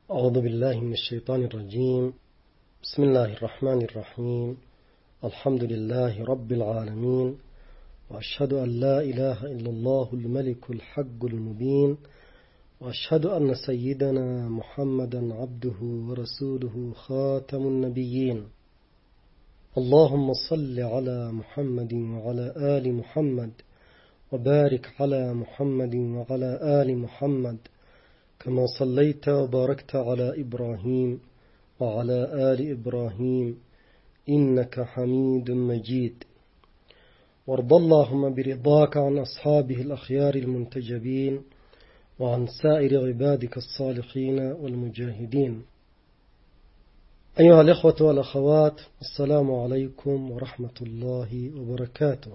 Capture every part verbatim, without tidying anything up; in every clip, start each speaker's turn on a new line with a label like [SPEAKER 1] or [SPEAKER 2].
[SPEAKER 1] أعوذ بالله من الشيطان الرجيم. بسم الله الرحمن الرحيم. الحمد لله رب العالمين، وأشهد أن لا إله إلا الله الملك الحق المبين، وأشهد أن سيدنا محمدا عبده ورسوله خاتم النبيين. اللهم صل على محمد وعلى آل محمد، وبارك على محمد وعلى آل محمد كما صليت وباركت على إبراهيم وعلى آل إبراهيم إنك حميد مجيد. وارض اللهم برضاك عن أصحابه الأخيار المنتجبين، وعن سائر عبادك الصالحين والمجاهدين. أيها الإخوة والأخوات، السلام عليكم ورحمة الله وبركاته.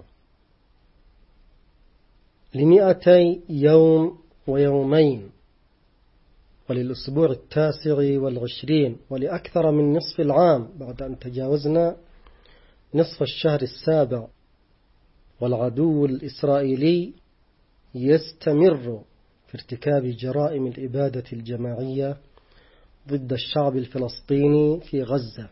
[SPEAKER 1] لمئتي يوم ويومين، وللأسبوع التاسع والعشرين، ولأكثر من نصف العام بعد أن تجاوزنا نصف الشهر السابع، والعدو الإسرائيلي يستمر في ارتكاب جرائم الإبادة الجماعية ضد الشعب الفلسطيني في غزة،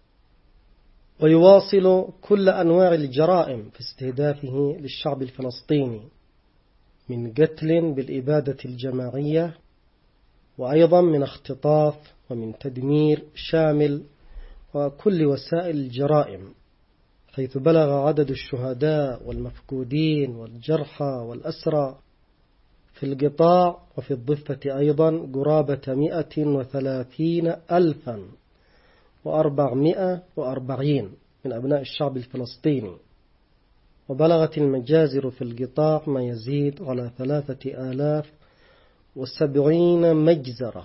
[SPEAKER 1] ويواصل كل أنواع الجرائم في استهدافه للشعب الفلسطيني من قتل بالإبادة الجماعية، وأيضا من اختطاف ومن تدمير شامل وكل وسائل الجرائم، حيث بلغ عدد الشهداء والمفقودين والجرحى والأسرى في القطاع وفي الضفة أيضا قرابة مئة وثلاثين ألفا وأربعمائة وأربعين من أبناء الشعب الفلسطيني، وبلغت المجازر في القطاع ما يزيد على ثلاثة آلاف وسبعين مجزرة.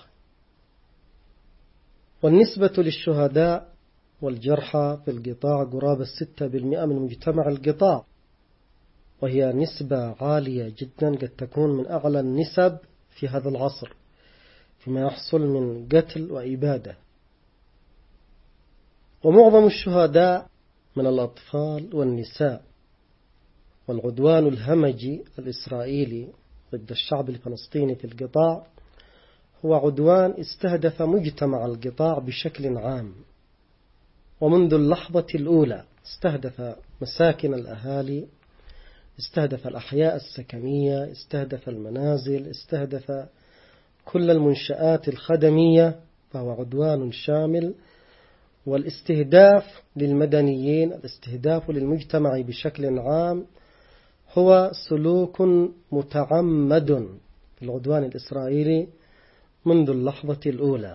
[SPEAKER 1] والنسبة للشهداء والجرحى في القطاع قرابة ستة بالمئة من مجتمع القطاع، وهي نسبة عالية جدا، قد تكون من أعلى النسب في هذا العصر فيما يحصل من قتل وإبادة. ومعظم الشهداء من الأطفال والنساء. والعدوان الهمجي الإسرائيلي ضد الشعب الفلسطيني في القطاع هو عدوان استهدف مجتمع القطاع بشكل عام، ومنذ اللحظة الأولى استهدف مساكن الأهالي، استهدف الأحياء السكنية، استهدف المنازل، استهدف كل المنشآت الخدمية، فهو عدوان شامل. والاستهداف للمدنيين، الاستهداف للمجتمع بشكل عام، هو سلوك متعمد في العدوان الإسرائيلي منذ اللحظة الأولى.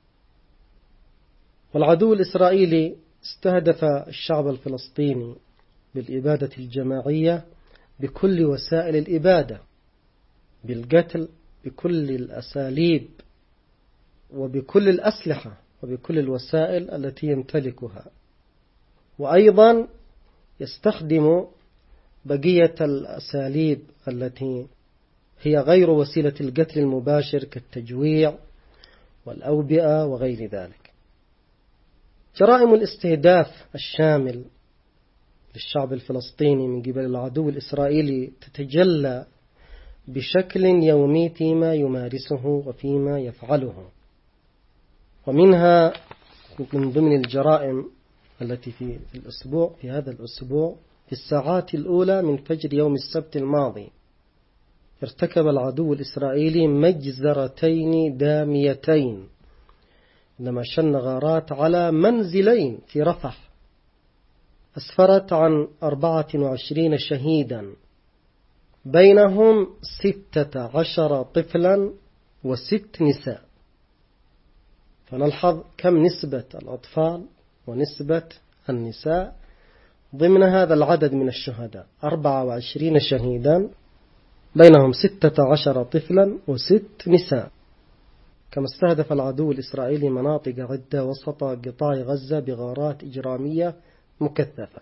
[SPEAKER 1] والعدو الإسرائيلي استهدف الشعب الفلسطيني بالإبادة الجماعية بكل وسائل الإبادة، بالقتل بكل الأساليب وبكل الأسلحة وبكل الوسائل التي يمتلكها، وأيضا يستخدم بقية الأساليب التي هي غير وسيلة القتل المباشر كالتجويع والأوبئة وغير ذلك. جرائم الاستهداف الشامل للشعب الفلسطيني من قبل العدو الإسرائيلي تتجلى بشكل يومي فيما يمارسه وفيما يفعله. ومنها من ضمن الجرائم التي في الأسبوع في هذا الأسبوع في الساعات الأولى من فجر يوم السبت الماضي ارتكب العدو الإسرائيلي مجزرتين داميتين عندما شن غارات على منزلين في رفح، أسفرت عن أربعة وعشرين شهيدا، بينهم ستة عشر طفلا وست نساء. فنلحظ كم نسبة الأطفال ونسبة النساء ضمن هذا العدد من الشهداء، أربعة وعشرين شهيدا بينهم ستة عشر طفلا وست نساء. كما استهدف العدو الإسرائيلي مناطق عدة وسط قطاع غزة بغارات إجرامية مكثفة.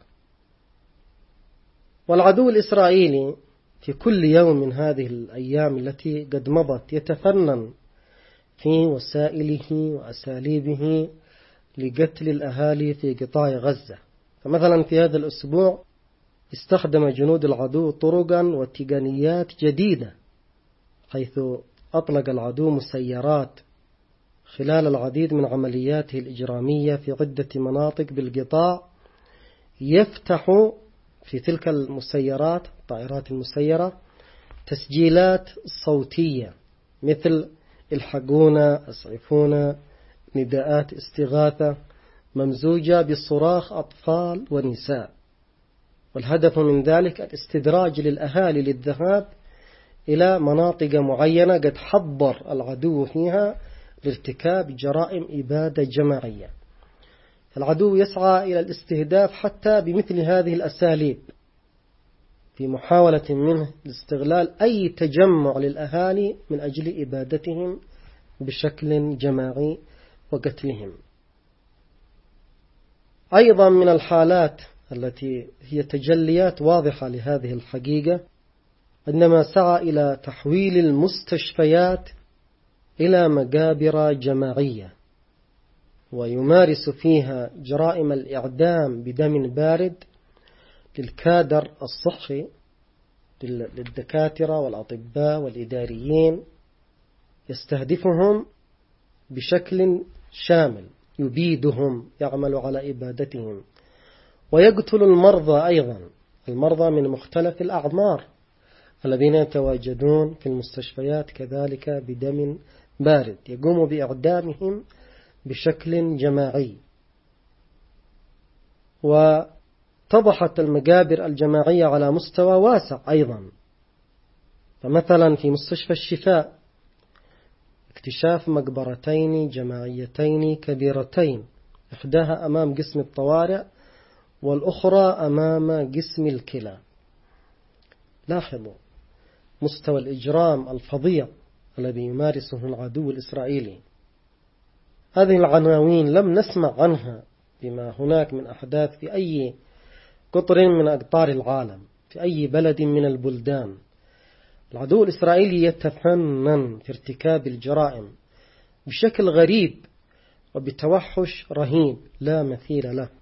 [SPEAKER 1] والعدو الإسرائيلي في كل يوم من هذه الأيام التي قد مضت يتفنن في وسائله وأساليبه لقتل الأهالي في قطاع غزة. فمثلا في هذا الأسبوع استخدم جنود العدو طرقا وتقنيات جديدة، حيث أطلق العدو مسيرات خلال العديد من عملياته الإجرامية في عدة مناطق بالقطاع يفتح في تلك المسيرات الطائرات المسيرة تسجيلات صوتية مثل الحقونا، اسعفونا، نداءات استغاثة ممزوجة بصراخ أطفال ونساء. والهدف من ذلك الاستدراج للأهالي للذهاب إلى مناطق معينة قد حضر العدو فيها لارتكاب جرائم إبادة جماعية. العدو يسعى إلى الاستهداف حتى بمثل هذه الأساليب في محاولة منه لاستغلال أي تجمع للأهالي من أجل إبادتهم بشكل جماعي وقتلهم. أيضا من الحالات التي هي تجليات واضحة لهذه الحقيقة عندما سعى إلى تحويل المستشفيات إلى مقابر جماعية ويمارس فيها جرائم الإعدام بدم بارد للكادر الصحي للدكاترة والأطباء والإداريين، يستهدفهم بشكل شامل، يبيدهم، يعمل على إبادتهم، ويقتل المرضى أيضا، المرضى من مختلف الأعمار الذين يتواجدون في المستشفيات كذلك بدم بارد، يقوم بإعدامهم بشكل جماعي. وطبحت المقابر الجماعية على مستوى واسع أيضا، فمثلا في مستشفى الشفاء اكتشاف مقبرتين جماعيتين كبيرتين، إحداها أمام قسم الطوارئ والأخرى أمام قسم الكلى. لاحظوا مستوى الإجرام الفظيع الذي يمارسه العدو الإسرائيلي. هذه العناوين لم نسمع عنها بما هناك من أحداث في أي قطر من أقطار العالم، في أي بلد من البلدان. العدو الإسرائيلي يتفنن في ارتكاب الجرائم بشكل غريب وبتوحش رهيب لا مثيل له.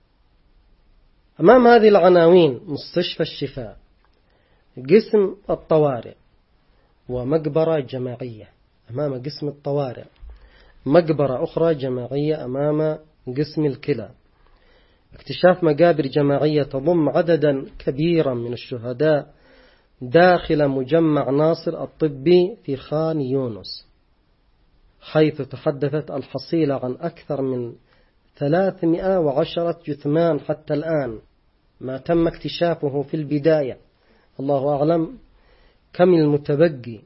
[SPEAKER 1] أمام هذه العناوين مستشفى الشفاء، قسم الطوارئ ومقبرة جماعية أمام قسم الطوارئ، مقبرة أخرى جماعية أمام قسم الكلى، اكتشاف مقابر جماعية تضم عددا كبيرا من الشهداء داخل مجمع ناصر الطبي في خان يونس، حيث تحدثت الحصيلة عن أكثر من ثلاثمائة وعشرة جثمان حتى الآن، ما تم اكتشافه في البداية، الله أعلم كم المتبقي.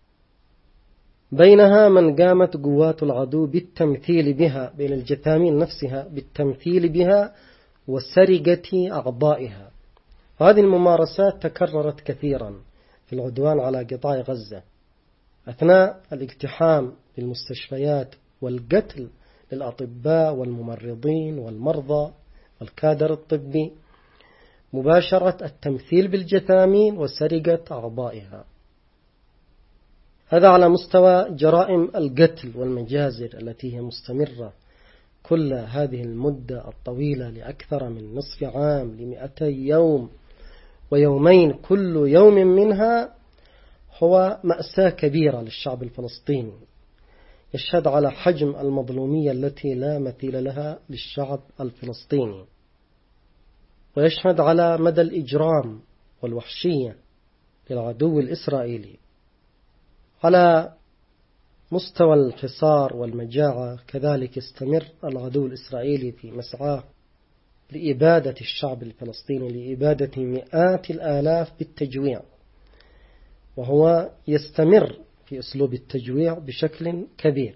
[SPEAKER 1] بينها من قامت قوات العدو بالتمثيل بها بين الجثامين نفسها، بالتمثيل بها وسرقة أعضائها. وهذه الممارسات تكررت كثيرا في العدوان على قطاع غزة أثناء الاقتحام للمستشفيات والقتل للأطباء والممرضين والمرضى والكادر الطبي، مباشرة التمثيل بالجثامين وسرقة أعضائها. هذا على مستوى جرائم القتل والمجازر التي هي مستمرة كل هذه المدة الطويلة لأكثر من نصف عام، لمئتي يوم ويومين، كل يوم منها هو مأساة كبيرة للشعب الفلسطيني، يشهد على حجم المظلومية التي لا مثيل لها للشعب الفلسطيني، ويشهد على مدى الإجرام والوحشية للعدو الإسرائيلي. على مستوى الحصار والمجاعة كذلك يستمر العدو الإسرائيلي في مسعاه لإبادة الشعب الفلسطيني، لإبادة مئات الآلاف بالتجويع، وهو يستمر في أسلوب التجويع بشكل كبير.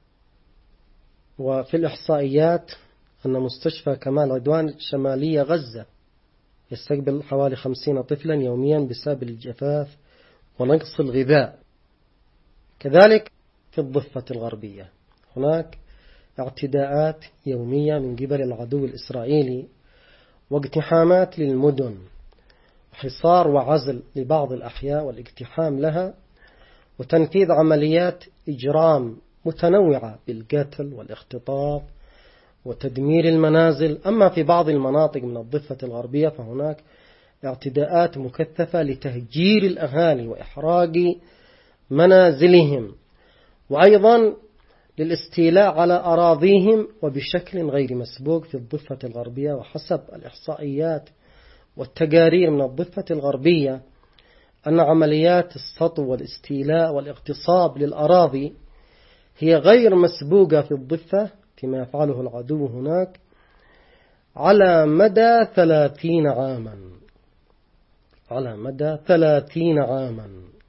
[SPEAKER 1] وفي الإحصائيات أن مستشفى كمال عدوان شمالية غزة يستقبل حوالي خمسين طفلا يوميا بسبب الجفاف ونقص الغذاء. كذلك في الضفة الغربية هناك اعتداءات يومية من قبل العدو الإسرائيلي واقتحامات للمدن، حصار وعزل لبعض الأحياء والاقتحام لها، وتنفيذ عمليات إجرام متنوعة بالقتل والاختطاف وتدمير المنازل. أما في بعض المناطق من الضفة الغربية فهناك اعتداءات مكثفة لتهجير الأهالي وإحراق منازلهم، وأيضا للاستيلاء على أراضيهم وبشكل غير مسبوق في الضفة الغربية. وحسب الإحصائيات والتقارير من الضفة الغربية أن عمليات السطو والاستيلاء والاغتصاب للأراضي هي غير مسبوقة في الضفة فيما يفعله العدو هناك على مدى ثلاثين عاما على مدى ثلاثين عاما.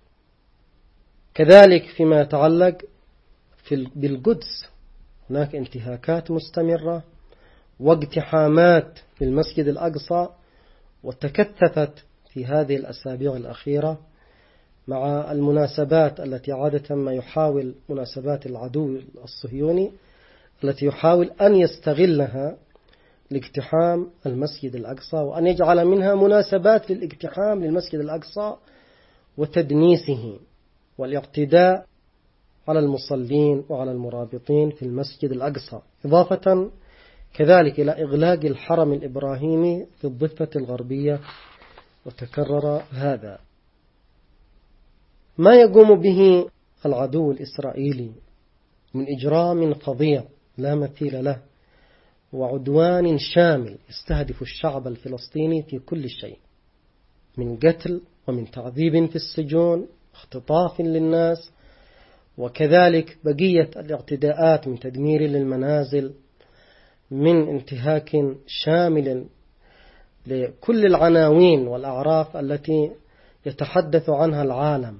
[SPEAKER 1] كذلك فيما يتعلق في بالقدس هناك انتهاكات مستمرة واقتحامات في المسجد الأقصى، وتكثفت في هذه الأسابيع الأخيرة مع المناسبات التي عادة ما يحاول مناسبات العدو الصهيوني التي يحاول أن يستغلها لاقتحام المسجد الأقصى، وأن يجعل منها مناسبات للاقتحام للمسجد الأقصى وتدنيسه والاعتداء على المصلين وعلى المرابطين في المسجد الأقصى، إضافة كذلك إلى إغلاق الحرم الإبراهيمي في الضفة الغربية. وتكرر هذا. ما يقوم به العدو الإسرائيلي من إجرام فظيع لا مثيل له وعدوان شامل يستهدف الشعب الفلسطيني في كل شيء، من قتل ومن تعذيب في السجون، اختطاف للناس، وكذلك بقية الاعتداءات من تدمير للمنازل، من انتهاك شامل لكل العناوين والأعراف التي يتحدث عنها العالم.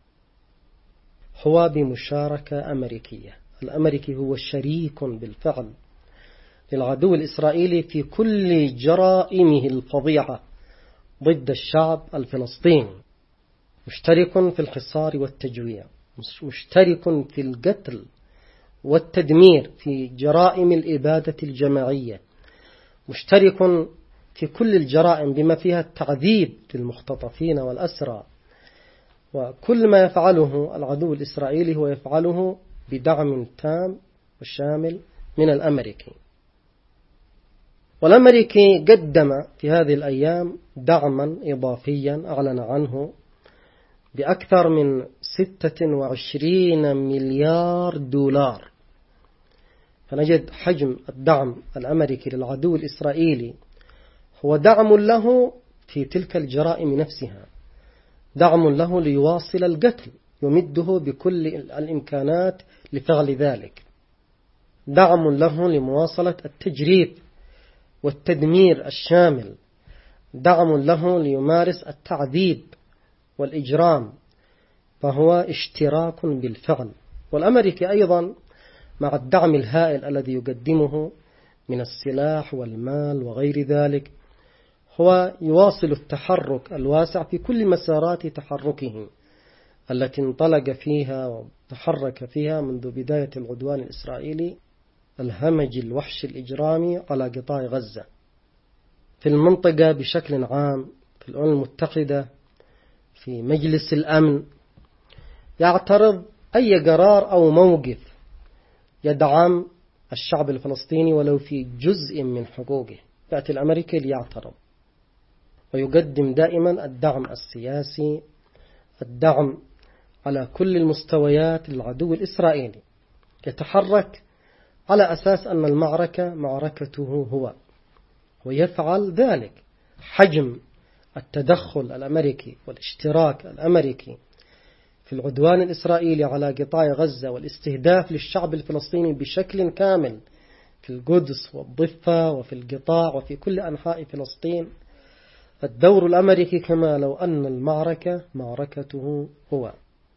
[SPEAKER 1] هو بمشاركة أمريكية. الأمريكي هو شريك بالفعل للعدو الإسرائيلي في كل جرائمه الفظيعة ضد الشعب الفلسطيني، مشترك في الحصار والتجويع، مشترك في القتل والتدمير، في جرائم الإبادة الجماعية، مشترك في كل الجرائم بما فيها التعذيب للمختطفين والأسرى. وكل ما يفعله العدو الإسرائيلي هو يفعله بدعم تام وشامل من الأمريكي. والأمريكي قدم في هذه الأيام دعما إضافيا أعلن عنه بأكثر من ستة وعشرين مليار دولار. فنجد حجم الدعم الأمريكي للعدو الإسرائيلي هو دعم له في تلك الجرائم نفسها، دعم له ليواصل القتل، يمده بكل الإمكانات لفعل ذلك، دعم له لمواصلة التجريف والتدمير الشامل، دعم له ليمارس التعذيب والإجرام. فهو اشتراك بالفعل. والأمريكي أيضا مع الدعم الهائل الذي يقدمه من السلاح والمال وغير ذلك هو يواصل التحرك الواسع في كل مسارات تحركه التي انطلق فيها وتحرك فيها منذ بداية العدوان الإسرائيلي الهمج الوحش الإجرامي على قطاع غزة. في المنطقة بشكل عام، في الأمم المتحدة، في مجلس الأمن، يعترض أي قرار أو موقف يدعم الشعب الفلسطيني ولو في جزء من حقوقه، يأتي الأمريكي ليعترض ويقدم دائما الدعم السياسي، الدعم على كل المستويات للعدو الإسرائيلي، يتحرك على أساس أن المعركة معركته هو، ويفعل ذلك. حجم التدخل الأمريكي والاشتراك الأمريكي في العدوان الإسرائيلي على قطاع غزة والاستهداف للشعب الفلسطيني بشكل كامل في القدس والضفة وفي القطاع وفي كل أنحاء فلسطين، الدور الأمريكي كما لو أن المعركة معركته هو.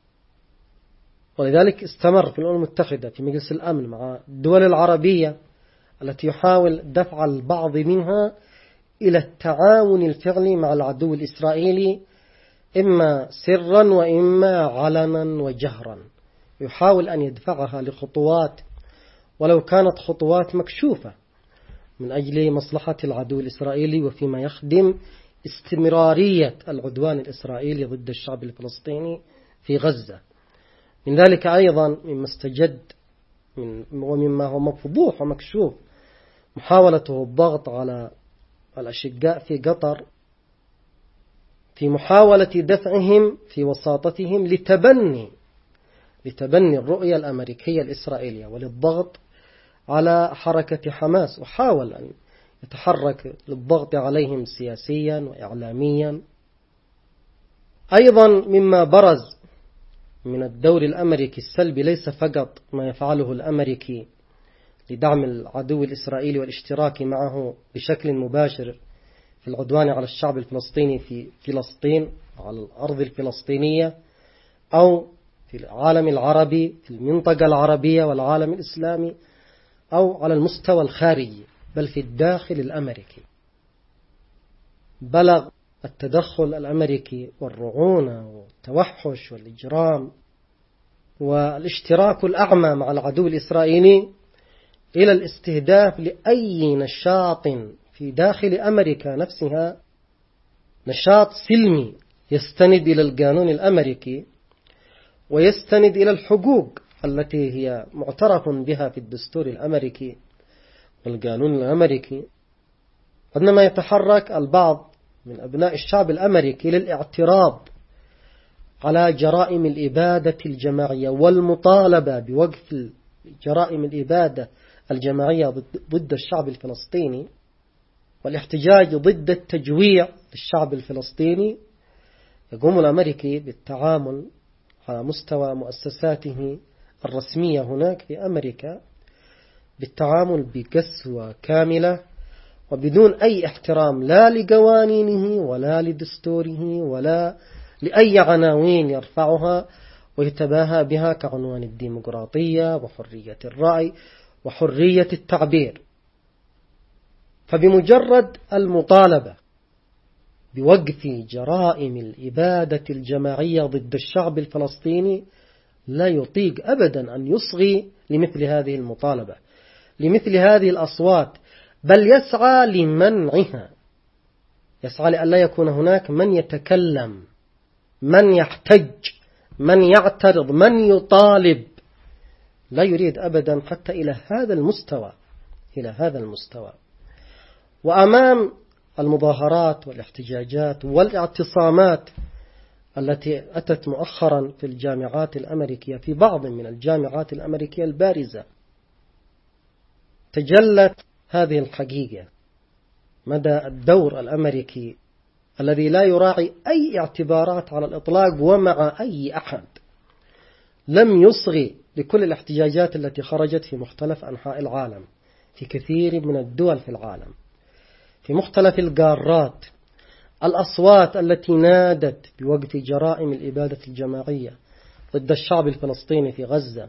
[SPEAKER 1] ولذلك استمر في الأمم المتحدة في مجلس الأمن مع الدول العربية التي يحاول دفع البعض منها إلى التعاون الفعلي مع العدو الإسرائيلي، إما سرا وإما علنا وجهرا، يحاول أن يدفعها لخطوات ولو كانت خطوات مكشوفة من أجل مصلحة العدو الإسرائيلي وفيما يخدم استمرارية العدوان الإسرائيلي ضد الشعب الفلسطيني في غزة. من ذلك أيضا مما استجد من ومما هو مفضوح ومكشوف محاولته الضغط على الأشقاء في قطر في محاولة دفعهم في وساطتهم لتبني لتبني الرؤية الأمريكية الإسرائيلية وللضغط على حركة حماس، وحاول أن يتحرك للضغط عليهم سياسيا وإعلاميا. أيضا مما برز من الدور الأمريكي السلبي ليس فقط ما يفعله الأمريكي لدعم العدو الإسرائيلي والاشتراك معه بشكل مباشر في العدوان على الشعب الفلسطيني في فلسطين على الأرض الفلسطينية، أو في العالم العربي في المنطقة العربية والعالم الإسلامي، أو على المستوى الخارجي، بل في الداخل الأمريكي. بلغ التدخل الأمريكي والرعونة والتوحش والإجرام والاشتراك الأعمى مع العدو الإسرائيلي إلى الاستهداف لأي نشاط في داخل أمريكا نفسها، نشاط سلمي يستند إلى القانون الأمريكي ويستند إلى الحقوق التي هي معترف بها في الدستور الأمريكي والقانون الأمريكي. عندما يتحرك البعض من أبناء الشعب الأمريكي للاعتراض على جرائم الإبادة الجماعية والمطالبة بوقف جرائم الإبادة الجماعية ضد الشعب الفلسطيني والاحتجاج ضد التجويع للشعب الفلسطيني، يقوم الأمريكي بالتعامل على مستوى مؤسساته الرسمية هناك في أمريكا بالتعامل بقسوة كاملة وبدون أي احترام لا لقوانينه ولا لدستوره ولا لأي عناوين يرفعها ويتباهى بها كعنوان الديمقراطية وحرية الرأي وحرية التعبير. فبمجرد المطالبة بوقف جرائم الإبادة الجماعية ضد الشعب الفلسطيني لا يطيق أبدا أن يصغي لمثل هذه المطالبة، لمثل هذه الأصوات، بل يسعى لمنعها، يسعى لأن لا يكون هناك من يتكلم، من يحتج، من يعترض، من يطالب. لا يريد أبدا حتى إلى هذا المستوى إلى هذا المستوى. وأمام المظاهرات والاحتجاجات والاعتصامات التي أتت مؤخرا في الجامعات الأمريكية، في بعض من الجامعات الأمريكية البارزة، تجلت هذه الحقيقة، مدى الدور الأمريكي الذي لا يراعي أي اعتبارات على الإطلاق ومع أي أحد. لم يصغي لكل الاحتجاجات التي خرجت في مختلف أنحاء العالم، في كثير من الدول في العالم، في مختلف القارات، الأصوات التي نادت بوقف جرائم الإبادة الجماعية ضد الشعب الفلسطيني في غزة،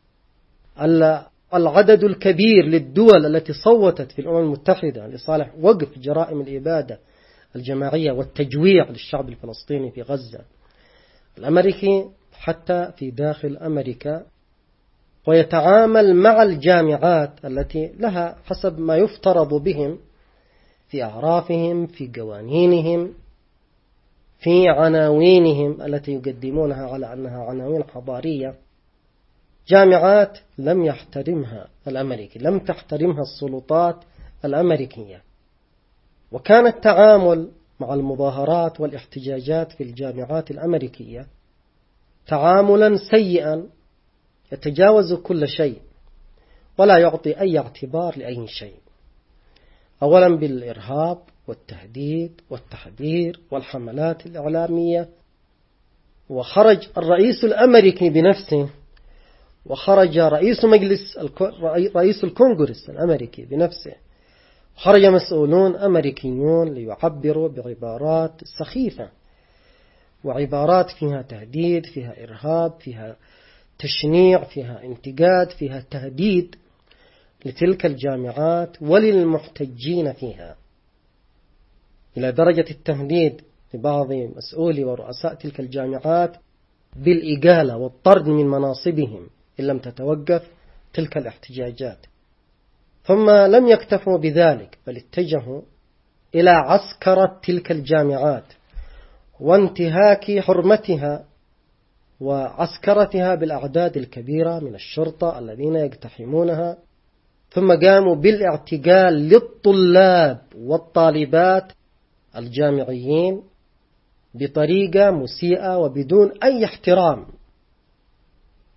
[SPEAKER 1] العدد الكبير للدول التي صوتت في الأمم المتحدة لصالح وقف جرائم الإبادة الجماعية والتجويع للشعب الفلسطيني في غزة. الأمريكي حتى في داخل أمريكا ويتعامل مع الجامعات التي لها حسب ما يفترض بهم في أعرافهم، في قوانينهم، في عناوينهم التي يقدمونها على أنها عناوين حضارية. جامعات لم يحترمها الأمريكي، لم تحترمها السلطات الأمريكية. وكان التعامل مع المظاهرات والاحتجاجات في الجامعات الأمريكية تعاملا سيئا يتجاوز كل شيء ولا يعطي أي اعتبار لأي شيء. أولا بالإرهاب والتهديد والتحذير والحملات الإعلامية. وخرج الرئيس الأمريكي بنفسه، وخرج رئيس مجلس رئيس الكونغرس الأمريكي بنفسه، خرج مسؤولون أمريكيون ليعبروا بعبارات سخيفة وعبارات فيها تهديد، فيها إرهاب، فيها تشنيع، فيها انتقاد، فيها تهديد لتلك الجامعات وللمحتجين فيها، إلى درجة التهديد لبعض مسؤولي ورؤساء تلك الجامعات بالإقالة والطرد من مناصبهم إن لم تتوقف تلك الاحتجاجات. ثم لم يكتفوا بذلك، بل اتجهوا إلى عسكرة تلك الجامعات وانتهاك حرمتها وعسكرتها بالأعداد الكبيرة من الشرطة الذين يقتحمونها. ثم قاموا بالاعتقال للطلاب والطالبات الجامعيين بطريقة مسيئة وبدون أي احترام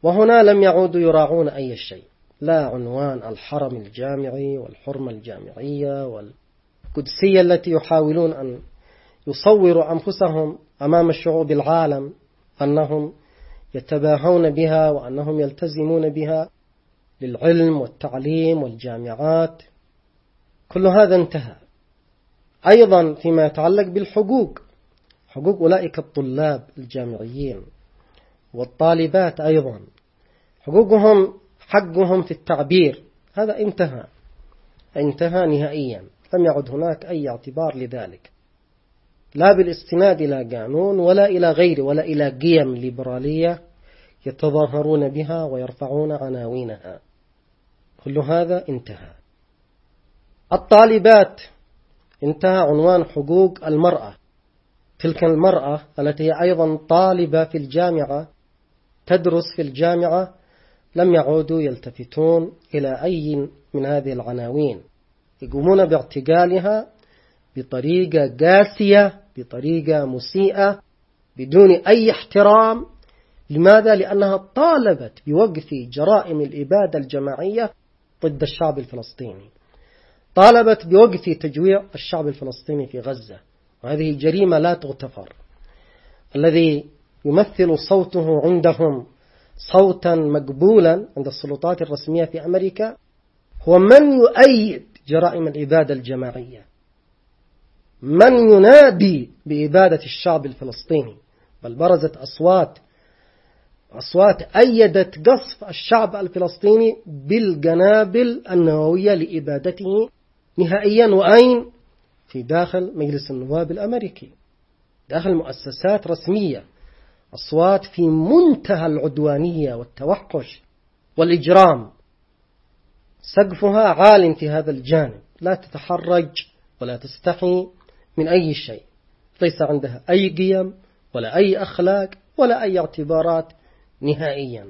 [SPEAKER 1] وهنا لم يعودوا يراعون أي شيء، لا عنوان الحرم الجامعي والحرمة الجامعية والقدسية التي يحاولون أن يصوروا أنفسهم أمام شعوب العالم أنهم يتباهون بها وأنهم يلتزمون بها للعلم والتعليم والجامعات. كل هذا انتهى. أيضا فيما يتعلق بالحقوق، حقوق أولئك الطلاب الجامعيين والطالبات أيضا، حقوقهم حقهم في التعبير، هذا انتهى انتهى نهائيا، لم يعد هناك أي اعتبار لذلك، لا بالاستناد إلى قانون ولا إلى غيره ولا إلى قيم ليبرالية يتظاهرون بها ويرفعون عناوينها. كل هذا انتهى. الطالبات انتهى عنوان حقوق المرأة، تلك المرأة التي هي أيضا طالبة في الجامعة تدرس في الجامعة، لم يعودوا يلتفتون إلى أي من هذه العناوين، يقومون باعتقالها بطريقة قاسية، بطريقة مسيئة، بدون أي احترام. لماذا؟ لأنها طالبت بوقف جرائم الإبادة الجماعية ضد الشعب الفلسطيني، طالبت بوقف تجويع الشعب الفلسطيني في غزة، وهذه جريمة لا تغتفر. الذي يمثل صوته عندهم صوتا مقبولا عند السلطات الرسمية في أمريكا هو من يؤيد جرائم الإبادة الجماعية، من ينادي بإبادة الشعب الفلسطيني، بل برزت أصوات أصوات أيدت قصف الشعب الفلسطيني بالقنابل النووية لإبادته نهائيا. وأين؟ في داخل مجلس النواب الأمريكي، داخل مؤسسات رسمية، أصوات في منتهى العدوانية والتوحش والإجرام، سقفها عال في هذا الجانب، لا تتحرج ولا تستحي من أي شيء، ليس عندها أي قيم ولا أي أخلاق ولا أي اعتبارات نهائيا.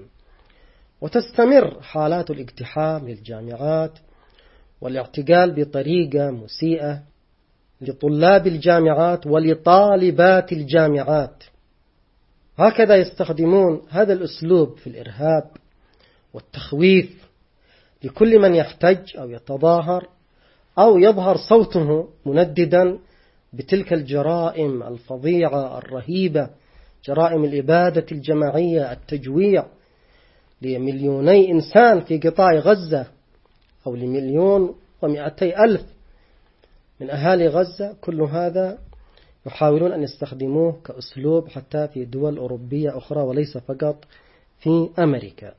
[SPEAKER 1] وتستمر حالات الاقتحام للجامعات والاعتقال بطريقة مسيئة لطلاب الجامعات ولطالبات الجامعات. هكذا يستخدمون هذا الأسلوب في الإرهاب والتخويف لكل من يحتج أو يتظاهر أو يظهر صوته منددا بتلك الجرائم الفظيعة الرهيبة، جرائم الإبادة الجماعية، التجويع لمليوني إنسان في قطاع غزة أو لمليون ومئتي ألف من أهالي غزة. كل هذا يحاولون أن يستخدموه كأسلوب حتى في دول أوروبية أخرى وليس فقط في أمريكا.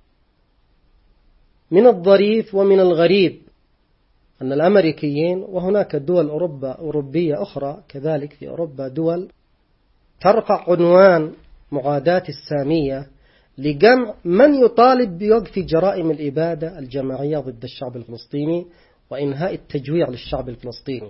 [SPEAKER 1] من الظريف ومن الغريب أن الأمريكيين، وهناك دول أوروبا أوروبية أخرى كذلك في أوروبا، دول ترفع عنوان معاداة السامية لجمع من يطالب بوقف جرائم الإبادة الجماعية ضد الشعب الفلسطيني وإنهاء التجويع للشعب الفلسطيني.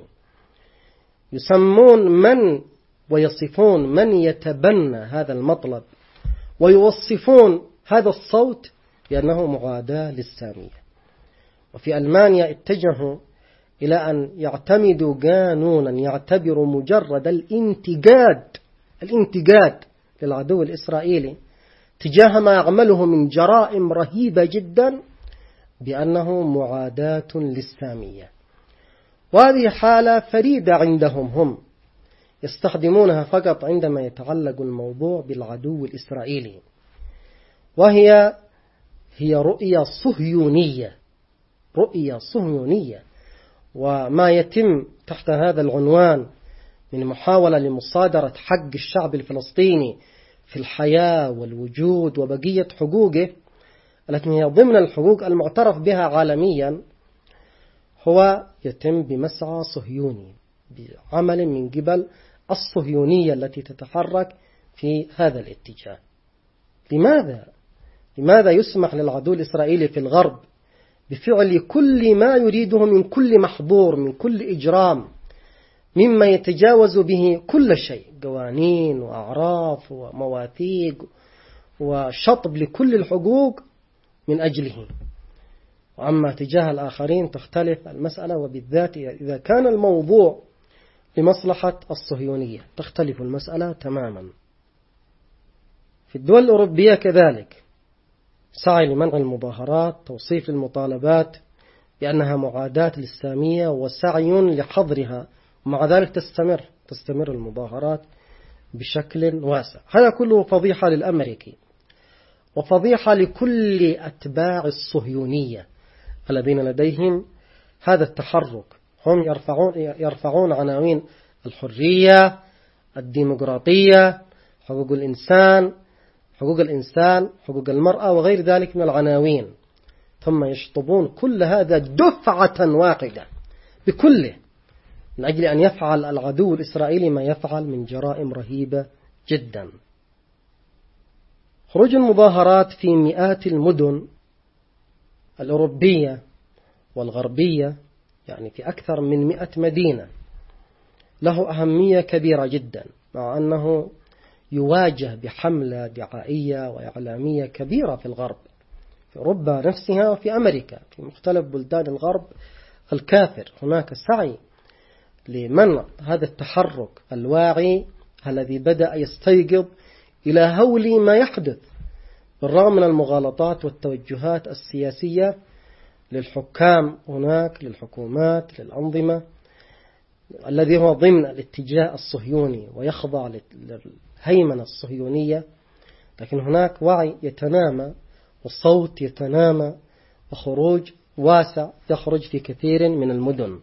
[SPEAKER 1] يسمون من ويصفون من يتبنى هذا المطلب ويوصفون هذا الصوت بأنه معاداة للسامية. وفي ألمانيا اتجهوا إلى أن يعتمدوا قانونا يعتبر مجرد الانتقاد الانتقاد للعدو الإسرائيلي تجاه ما يعمله من جرائم رهيبة جدا بأنه معاداة للسامية. وهذه حالة فريدة عندهم، هم يستخدمونها فقط عندما يتعلق الموضوع بالعدو الإسرائيلي، وهي هي رؤية صهيونية رؤية صهيونية. وما يتم تحت هذا العنوان من محاولة لمصادرة حق الشعب الفلسطيني في الحياة والوجود وبقية حقوقه التي هي ضمن الحقوق المعترف بها عالميا، هو يتم بمسعى صهيوني، بعمل من قبل الصهيونية التي تتحرك في هذا الاتجاه. لماذا؟ لماذا يسمح للعدو الإسرائيلي في الغرب بفعل كل ما يريده من كل محظور، من كل إجرام، مما يتجاوز به كل شيء، قوانين وأعراف ومواثيق وشطب لكل الحقوق من أجله؟ وأما تجاه الآخرين تختلف المسألة، وبالذات إذا كان الموضوع لمصلحة الصهيونية تختلف المسألة تماما. في الدول الأوروبية كذلك سعي لمنع المظاهرات، توصيف المطالبات بأنها معاداة الإسلامية وسعي لحظرها، ومع ذلك تستمر تستمر المظاهرات بشكل واسع. هذا كله فضيحة للأمريكي، وفضيحة لكل أتباع الصهيونية الذين لديهم هذا التحرك. هم يرفعون يرفعون عناوين الحرية، الديمقراطية، حقوق الإنسان حقوق الإنسان حقوق المرأة وغير ذلك من العناوين، ثم يشطبون كل هذا دفعة واحدة بكله من أجل أن يفعل العدو الإسرائيلي ما يفعل من جرائم رهيبة جدا. خروج المظاهرات في مئات المدن الأوروبية والغربية، يعني في أكثر من مئة مدينة، له أهمية كبيرة جدا، مع أنه يواجه بحملة دعائية وإعلامية كبيرة في الغرب، في أوروبا نفسها وفي أمريكا، في مختلف بلدان الغرب الكافر. هناك سعي لمنع هذا التحرك الواعي الذي بدأ يستيقظ إلى هول ما يحدث، بالرغم من المغالطات والتوجهات السياسية للحكام هناك، للحكومات، للأنظمة، الذي هو ضمن الاتجاه الصهيوني ويخضع للهيمنة الصهيونية. لكن هناك وعي يتنامى وصوت يتنامى وخروج واسع يخرج في كثير من المدن.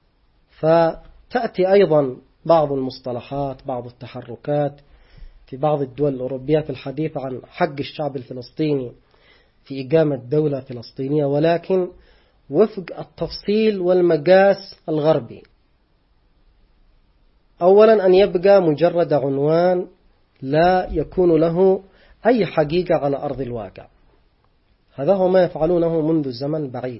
[SPEAKER 1] فتأتي أيضا بعض المصطلحات، بعض التحركات في بعض الدول الأوروبية في الحديث عن حق الشعب الفلسطيني في إقامة دولة فلسطينية، ولكن وفق التفصيل والمقاس الغربي. أولا أن يبقى مجرد عنوان لا يكون له أي حقيقة على أرض الواقع. هذا هو ما يفعلونه منذ زمن بعيد.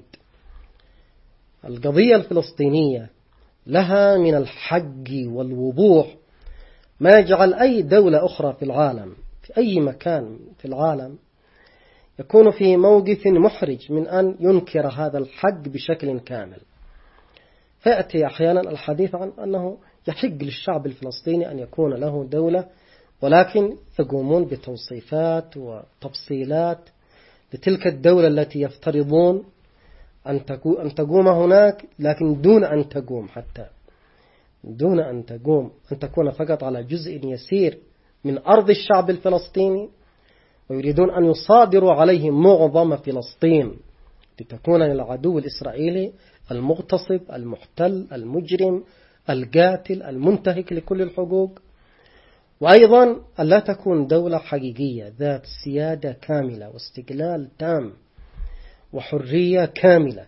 [SPEAKER 1] القضية الفلسطينية لها من الحق والوضوح ما يجعل أي دولة أخرى في العالم، في أي مكان في العالم، يكون في موقف محرج من أن ينكر هذا الحق بشكل كامل. فيأتي أحيانا الحديث عن أنه يحق للشعب الفلسطيني أن يكون له دولة، ولكن يقومون بتوصيفات وتفصيلات لتلك الدولة التي يفترضون أن تقوم هناك، لكن دون أن تقوم، حتى دون أن تقوم، أن تكون فقط على جزء يسير من أرض الشعب الفلسطيني، ويريدون أن يصادروا عليه معظم فلسطين لتكون للعدو الإسرائيلي المغتصب المحتل المجرم القاتل المنتهك لكل الحقوق. وأيضا ألا تكون دولة حقيقية ذات سيادة كاملة واستقلال تام وحرية كاملة.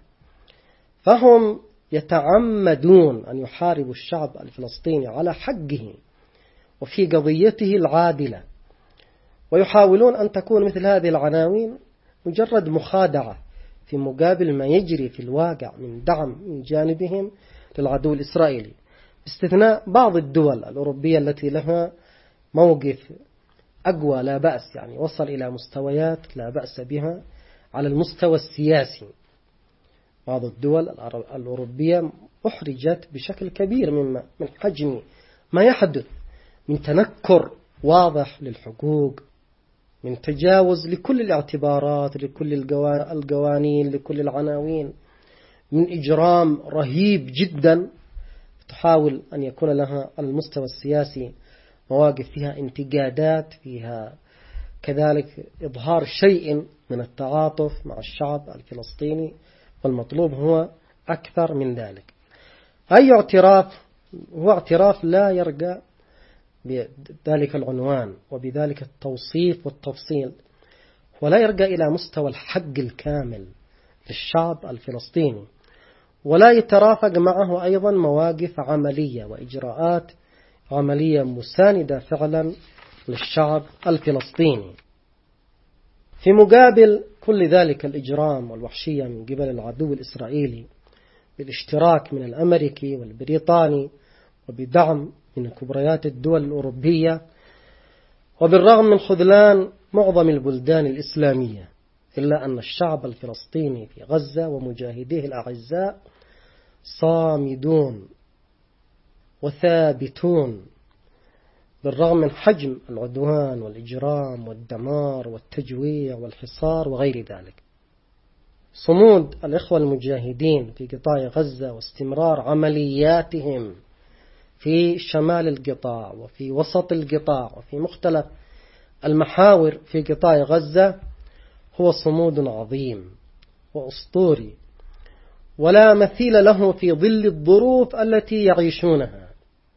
[SPEAKER 1] فهم يتعمدون أن يحاربوا الشعب الفلسطيني على حقه وفي قضيته العادلة، ويحاولون أن تكون مثل هذه العناوين مجرد مخادعة في مقابل ما يجري في الواقع من دعم من جانبهم للعدو الإسرائيلي، باستثناء بعض الدول الأوروبية التي لها موقف أقوى لا بأس، يعني وصل إلى مستويات لا بأس بها على المستوى السياسي. بعض الدول الأوروبية أحرجت بشكل كبير مما من حجم ما يحدث من تنكر واضح للحقوق، من تجاوز لكل الاعتبارات، لكل القوانين، لكل العناوين، من إجرام رهيب جدا. تحاول أن يكون لها على المستوى السياسي مواقف فيها انتقادات، فيها كذلك إظهار شيء من التعاطف مع الشعب الفلسطيني، والمطلوب هو أكثر من ذلك. أي اعتراف هو اعتراف لا يرجع بذلك العنوان وبذلك التوصيف والتفصيل، ولا يرجع إلى مستوى الحق الكامل للشعب الفلسطيني، ولا يترافق معه أيضا مواقف عملية وإجراءات عملية مساندة فعلا للشعب الفلسطيني. في مقابل كل ذلك الإجرام والوحشية من قبل العدو الإسرائيلي بالاشتراك من الأمريكي والبريطاني وبدعم من كبريات الدول الأوروبية، وبالرغم من خذلان معظم البلدان الإسلامية، إلا أن الشعب الفلسطيني في غزة ومجاهديه الأعزاء صامدون وثابتون، بالرغم من حجم العدوان والإجرام والدمار والتجويع والحصار وغير ذلك. صمود الإخوة المجاهدين في قطاع غزة واستمرار عملياتهم في شمال القطاع وفي وسط القطاع وفي مختلف المحاور في قطاع غزة هو صمود عظيم وأسطوري ولا مثيل له في ظل الظروف التي يعيشونها،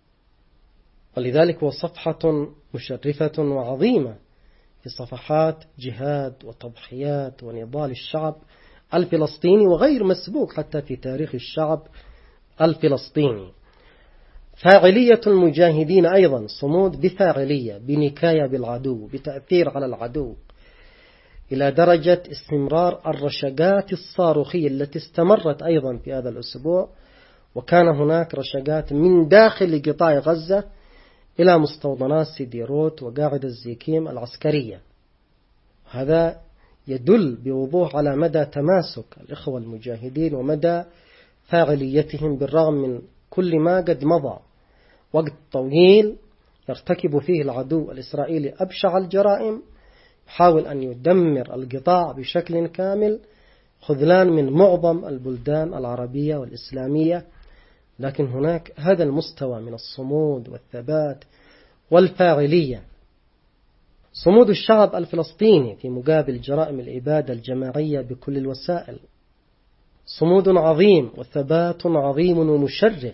[SPEAKER 1] ولذلك هو صفحة مشرفة وعظيمة في صفحات جهاد وتضحيات ونضال الشعب الفلسطيني وغير مسبوق حتى في تاريخ الشعب الفلسطيني. فاعلية المجاهدين أيضا صمود بفاعلية، بنكاية بالعدو، بتأثير على العدو، إلى درجة استمرار الرشقات الصاروخية التي استمرت أيضا في هذا الأسبوع، وكان هناك رشقات من داخل قطاع غزة إلى مستوطنات سيديروت وقاعدة الزيكيم العسكرية. هذا يدل بوضوح على مدى تماسك الإخوة المجاهدين ومدى فاعليتهم بالرغم من كل ما قد مضى وقت طويل يرتكب فيه العدو الإسرائيلي أبشع الجرائم، يحاول أن يدمر القطاع بشكل كامل، خذلان من معظم البلدان العربية والإسلامية. لكن هناك هذا المستوى من الصمود والثبات والفاعلية. صمود الشعب الفلسطيني في مقابل جرائم الإبادة الجماعية بكل الوسائل صمود عظيم وثبات عظيم ومشرف،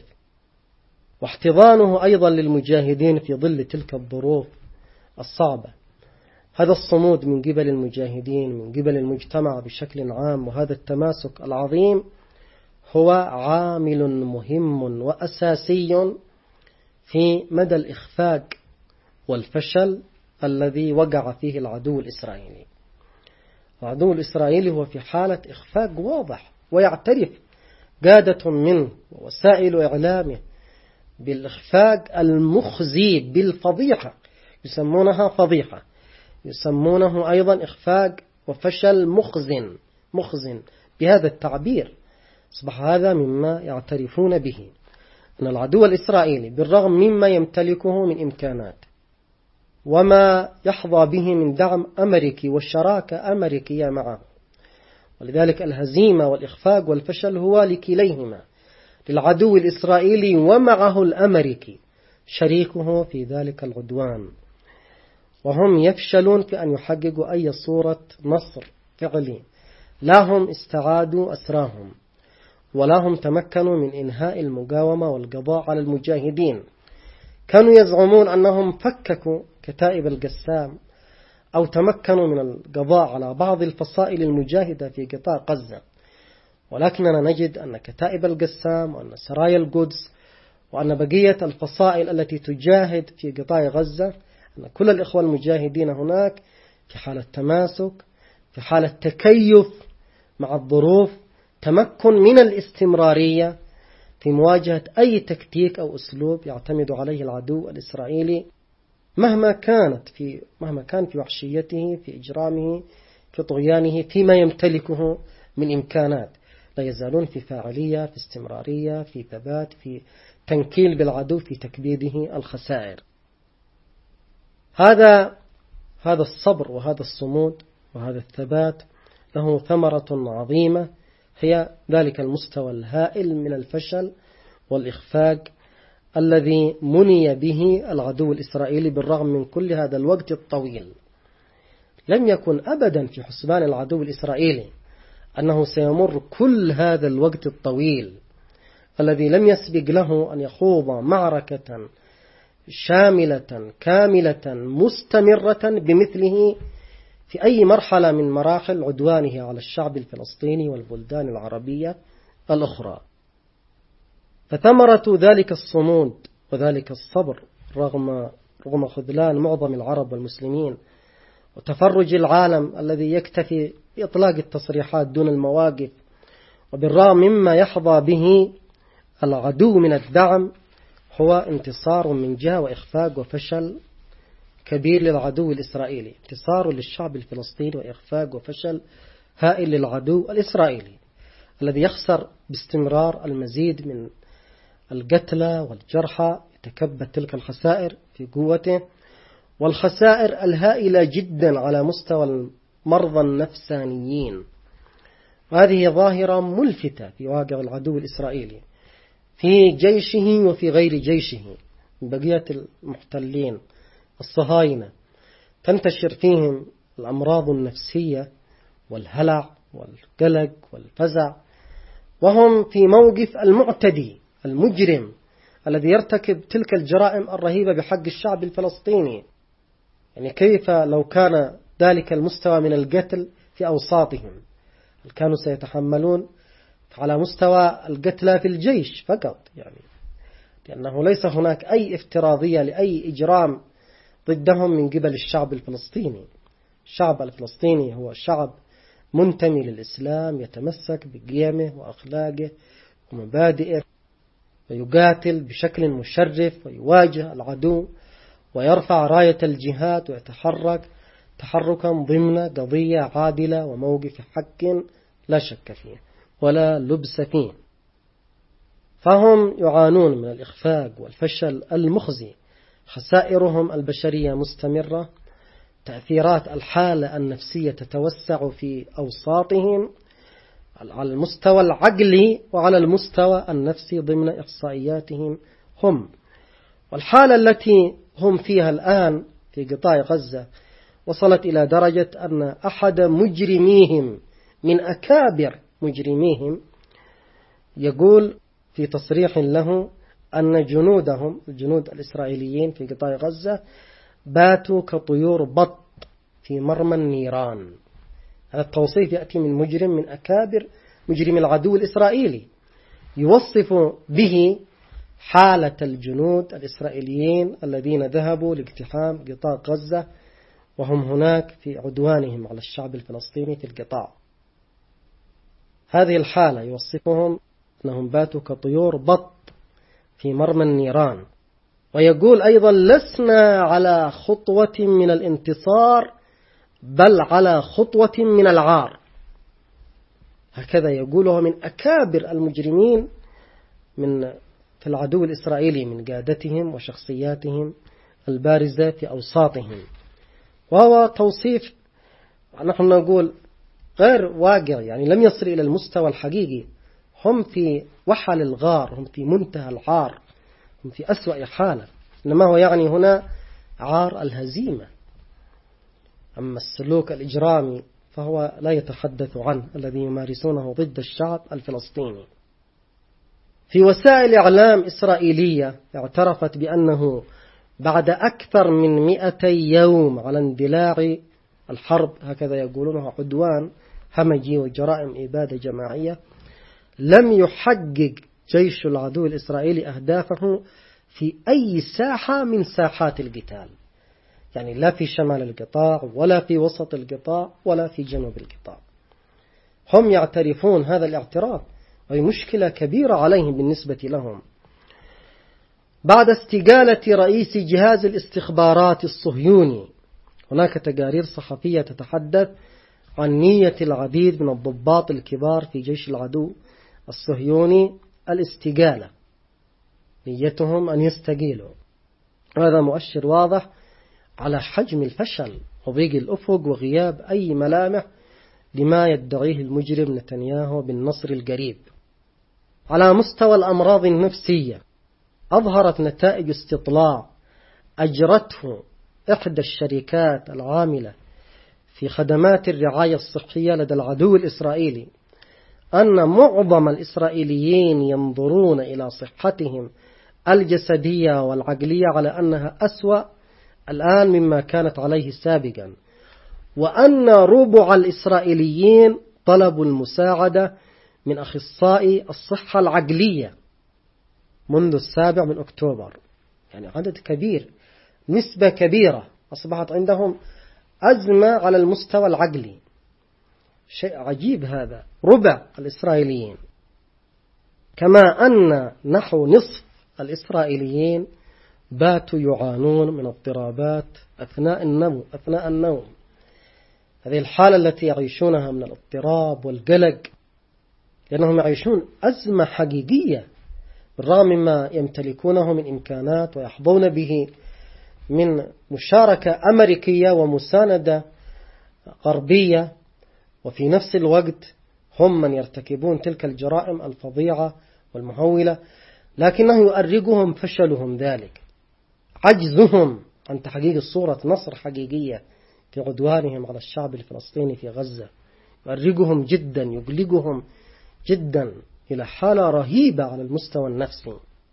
[SPEAKER 1] واحتضانه أيضا للمجاهدين في ظل تلك الظروف الصعبة. هذا الصمود من قبل المجاهدين من قبل المجتمع بشكل عام وهذا التماسك العظيم هو عامل مهم وأساسي في مدى الإخفاق والفشل الذي وقع فيه العدو الإسرائيلي. العدو الإسرائيلي هو في حالة إخفاق واضح، ويعترف قادة منه ووسائل إعلامه بالإخفاق المخزي بالفضيحة، يسمونها فضيحة، يسمونه أيضا إخفاق وفشل مخزن مخزن بهذا التعبير. أصبح هذا مما يعترفون به، أن العدو الإسرائيلي بالرغم مما يمتلكه من إمكانات وما يحظى به من دعم أمريكي والشراكة أمريكية معه، ولذلك الهزيمة والإخفاق والفشل هو لكليهما، للعدو الإسرائيلي ومعه الأمريكي شريكه في ذلك العدوان، وهم يفشلون في أن يحققوا أي صورة نصر فعلي. لا هم استعادوا أسراهم ولا هم تمكنوا من إنهاء المقاومة والقضاء على المجاهدين. كانوا يزعمون أنهم فككوا كتائب القسام أو تمكنوا من القضاء على بعض الفصائل المجاهدة في قطاع غزة، ولكننا نجد أن كتائب القسام وأن سرايا القدس وأن بقية الفصائل التي تجاهد في قطاع غزة، أن كل الإخوة المجاهدين هناك في حالة تماسك، في حالة تكيف مع الظروف، تمكن من الاستمرارية في مواجهة أي تكتيك أو أسلوب يعتمد عليه العدو الإسرائيلي مهما كانت في مهما كان في وحشيته، في إجرامه، في طغيانه، فيما يمتلكه من إمكانات. لا يزالون في فاعلية، في استمرارية، في ثبات، في تنكيل بالعدو، في تكبيده الخسائر. هذا هذا الصبر وهذا الصمود وهذا الثبات له ثمرة عظيمة، هي ذلك المستوى الهائل من الفشل والإخفاق الذي مني به العدو الإسرائيلي بالرغم من كل هذا الوقت الطويل. لم يكن أبدا في حسبان العدو الإسرائيلي أنه سيمر كل هذا الوقت الطويل الذي لم يسبق له أن يخوض معركة شاملة كاملة مستمرة بمثله في أي مرحلة من مراحل عدوانه على الشعب الفلسطيني والبلدان العربية الأخرى. فثمرة ذلك الصمود وذلك الصبر رغم رغم خذلان معظم العرب والمسلمين وتفرج العالم الذي يكتفي بإطلاق التصريحات دون المواقف، وبالرغم مما يحظى به العدو من الدعم، هو انتصار من جهة وإخفاق وفشل كبير للعدو الإسرائيلي، انتصار للشعب الفلسطيني وإخفاق وفشل هائل للعدو الإسرائيلي الذي يخسر باستمرار المزيد من القتلى والجرحى، يتكبد تلك الخسائر في قوته، والخسائر الهائلة جدا على مستوى المرضى النفسانيين. وهذه ظاهرة ملفتة في واقع العدو الإسرائيلي في جيشه وفي غير جيشه من بقية المحتلين الصهاينة. تنتشر فيهم الأمراض النفسية والهلع والقلق والفزع، وهم في موقف المعتدي المجرم الذي يرتكب تلك الجرائم الرهيبة بحق الشعب الفلسطيني. يعني كيف لو كان ذلك المستوى من القتل في أوساطهم، هل كانوا سيتحملون على مستوى القتلى في الجيش فقط؟ يعني لأنه ليس هناك أي افتراضية لأي إجرام ضدهم من قبل الشعب الفلسطيني. الشعب الفلسطيني هو شعب منتمي للإسلام، يتمسك بقيمه وأخلاقه ومبادئه، ويقاتل بشكل مشرف ويواجه العدو ويرفع راية الجهاد ويتحرك تحركا ضمن قضية عادلة وموقف حق لا شك فيه ولا لبس فيه. فهم يعانون من الإخفاق والفشل المخزي، خسائرهم البشرية مستمرة، تأثيرات الحالة النفسية تتوسع في أوساطهم على المستوى العقلي وعلى المستوى النفسي ضمن إحصائياتهم هم. والحالة التي هم فيها الآن في قطاع غزة وصلت إلى درجة أن أحد مجرميهم من أكابر مجرميهم يقول في تصريح له أن جنودهم الجنود الإسرائيليين في قطاع غزة باتوا كطيور بط في مرمى النيران. هذا التوصيف يأتي من مجرم من أكابر مجرم العدو الإسرائيلي، يوصف به حالة الجنود الإسرائيليين الذين ذهبوا لاقتحام قطاع غزة وهم هناك في عدوانهم على الشعب الفلسطيني في القطاع. هذه الحالة يوصفهم أنهم باتوا كطيور بط في مرمى النيران. ويقول أيضا لسنا على خطوة من الانتصار بل على خطوة من العار. هكذا يقوله من أكابر المجرمين من في العدو الإسرائيلي من قادتهم وشخصياتهم البارزة في أوساطهم. وهو توصيف نحن نقول غير واقع، يعني لم يصل إلى المستوى الحقيقي. هم في وحل الغار، هم في منتهى العار، هم في أسوأ حالة. إنما هو يعني هنا عار الهزيمة. أما السلوك الإجرامي فهو لا يتحدث عنه الذي يمارسونه ضد الشعب الفلسطيني. في وسائل إعلام إسرائيلية اعترفت بأنه بعد أكثر من مئتي يوم على اندلاع الحرب، هكذا يقولونها عدوان همجي وجرائم إبادة جماعية، لم يحقق جيش العدو الإسرائيلي أهدافه في أي ساحة من ساحات القتال، يعني لا في شمال القطاع ولا في وسط القطاع ولا في جنوب القطاع. هم يعترفون هذا الاعتراف، وهي مشكلة كبيرة عليهم بالنسبة لهم. بعد استقالة رئيس جهاز الاستخبارات الصهيوني، هناك تقارير صحفية تتحدث عن نية العديد من الضباط الكبار في جيش العدو الصهيوني الاستقالة، نيتهم أن يستقيلوا. هذا مؤشر واضح على حجم الفشل وضيق الأفق وغياب أي ملامح لما يدعيه المجرم نتنياهو بالنصر القريب. على مستوى الأمراض النفسية، أظهرت نتائج استطلاع أجرته إحدى الشركات العاملة في خدمات الرعاية الصحية لدى العدو الإسرائيلي أن معظم الإسرائيليين ينظرون إلى صحتهم الجسدية والعقلية على أنها أسوأ الآن مما كانت عليه سابقا، وأن ربع الإسرائيليين طلبوا المساعدة من أخصائي الصحة العقلية منذ السابع من أكتوبر. يعني عدد كبير، نسبة كبيرة أصبحت عندهم أزمة على المستوى العقلي. شيء عجيب هذا، ربع الإسرائيليين. كما أن نحو نصف الإسرائيليين باتوا يعانون من اضطرابات أثناء النوم أثناء النوم. هذه الحالة التي يعيشونها من الاضطراب والقلق، لأنهم يعيشون أزمة حقيقية بالرغم مما يمتلكونه من إمكانات ويحظون به من مشاركة أمريكية ومساندة غربية، وفي نفس الوقت هم من يرتكبون تلك الجرائم الفظيعة والمهولة، لكنه يؤرقهم فشلهم ذلك، عجزهم عن تحقيق صورة نصر حقيقية في عدوانهم على الشعب الفلسطيني في غزة، يؤرقهم جدا، يقلقهم جدا إلى حالة رهيبة على المستوى النفسي.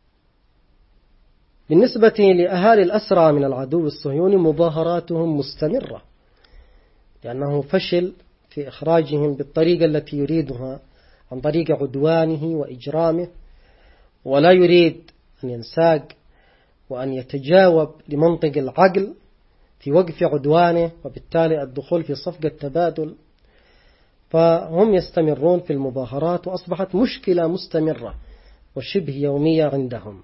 [SPEAKER 1] بالنسبة لأهالي الأسرى من العدو الصهيوني مظاهراتهم مستمرة، لأنه فشل في إخراجهم بالطريقة التي يريدها عن طريق عدوانه وإجرامه، ولا يريد أن ينساق وأن يتجاوب لمنطق العقل في وقف عدوانه، وبالتالي الدخول في صفقة تبادل. فهم يستمرون في المظاهرات، وأصبحت مشكلة مستمرة وشبه يومية عندهم.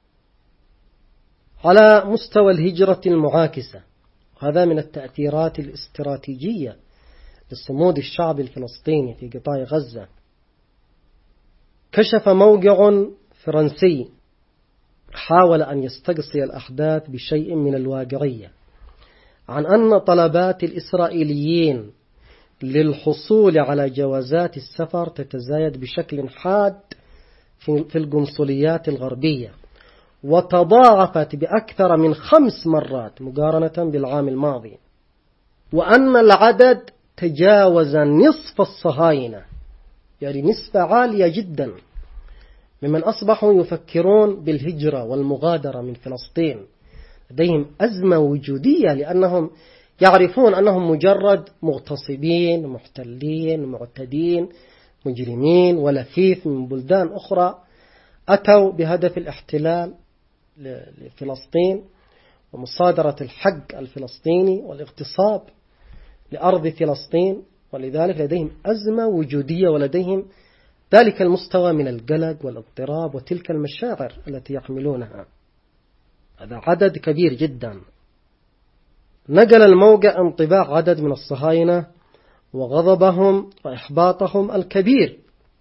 [SPEAKER 1] على مستوى الهجرة المعاكسة، هذا من التأثيرات الاستراتيجية لصمود الشعب الفلسطيني في قطاع غزة. كشف موقع فرنسي حاول أن يستقصي الأحداث بشيء من الواقعية عن أن طلبات الإسرائيليين للحصول على جوازات السفر تتزايد بشكل حاد في القنصليات الغربية، وتضاعفت بأكثر من خمس مرات مقارنة بالعام الماضي، وأن العدد تجاوز نصف الصهاينة، يعني نسبة عالية جدا ممن أصبحوا يفكرون بالهجرة والمغادرة من فلسطين. لديهم أزمة وجودية، لأنهم يعرفون أنهم مجرد مغتصبين، محتلين، معتدين، مجرمين ولفيف من بلدان أخرى أتوا بهدف الاحتلال لفلسطين ومصادرة الحق الفلسطيني والاغتصاب لأرض فلسطين، ولذلك لديهم أزمة وجودية ولديهم ذلك المستوى من القلق والاضطراب وتلك المشاعر التي يحملونها. هذا عدد كبير جدا. نقل الموقع انطباع عدد من الصهاينة وغضبهم وإحباطهم الكبير،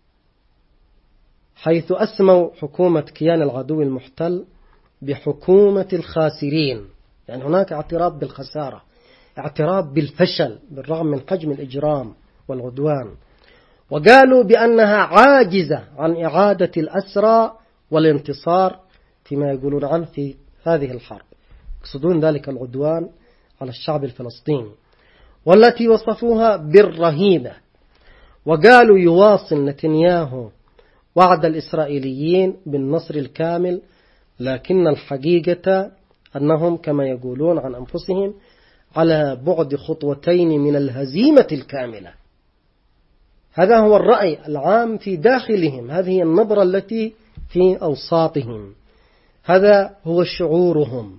[SPEAKER 1] حيث أسموا حكومة كيان العدو المحتل بحكومة الخاسرين، يعني هناك اعتراف بالخسارة، اعتراف بالفشل بالرغم من حجم الإجرام والعدوان، وقالوا بأنها عاجزة عن إعادة الأسرى والانتصار فيما يقولون عنه في هذه الحرب، يقصدون ذلك العدوان على الشعب الفلسطيني، والتي وصفوها بالرهيبة. وقالوا يواصل نتنياهو وعد الإسرائيليين بالنصر الكامل، لكن الحقيقة أنهم كما يقولون عن أنفسهم على بعد خطوتين من الهزيمة الكاملة. هذا هو الرأي العام في داخلهم، هذه النظرة التي في أوساطهم، هذا هو شعورهم.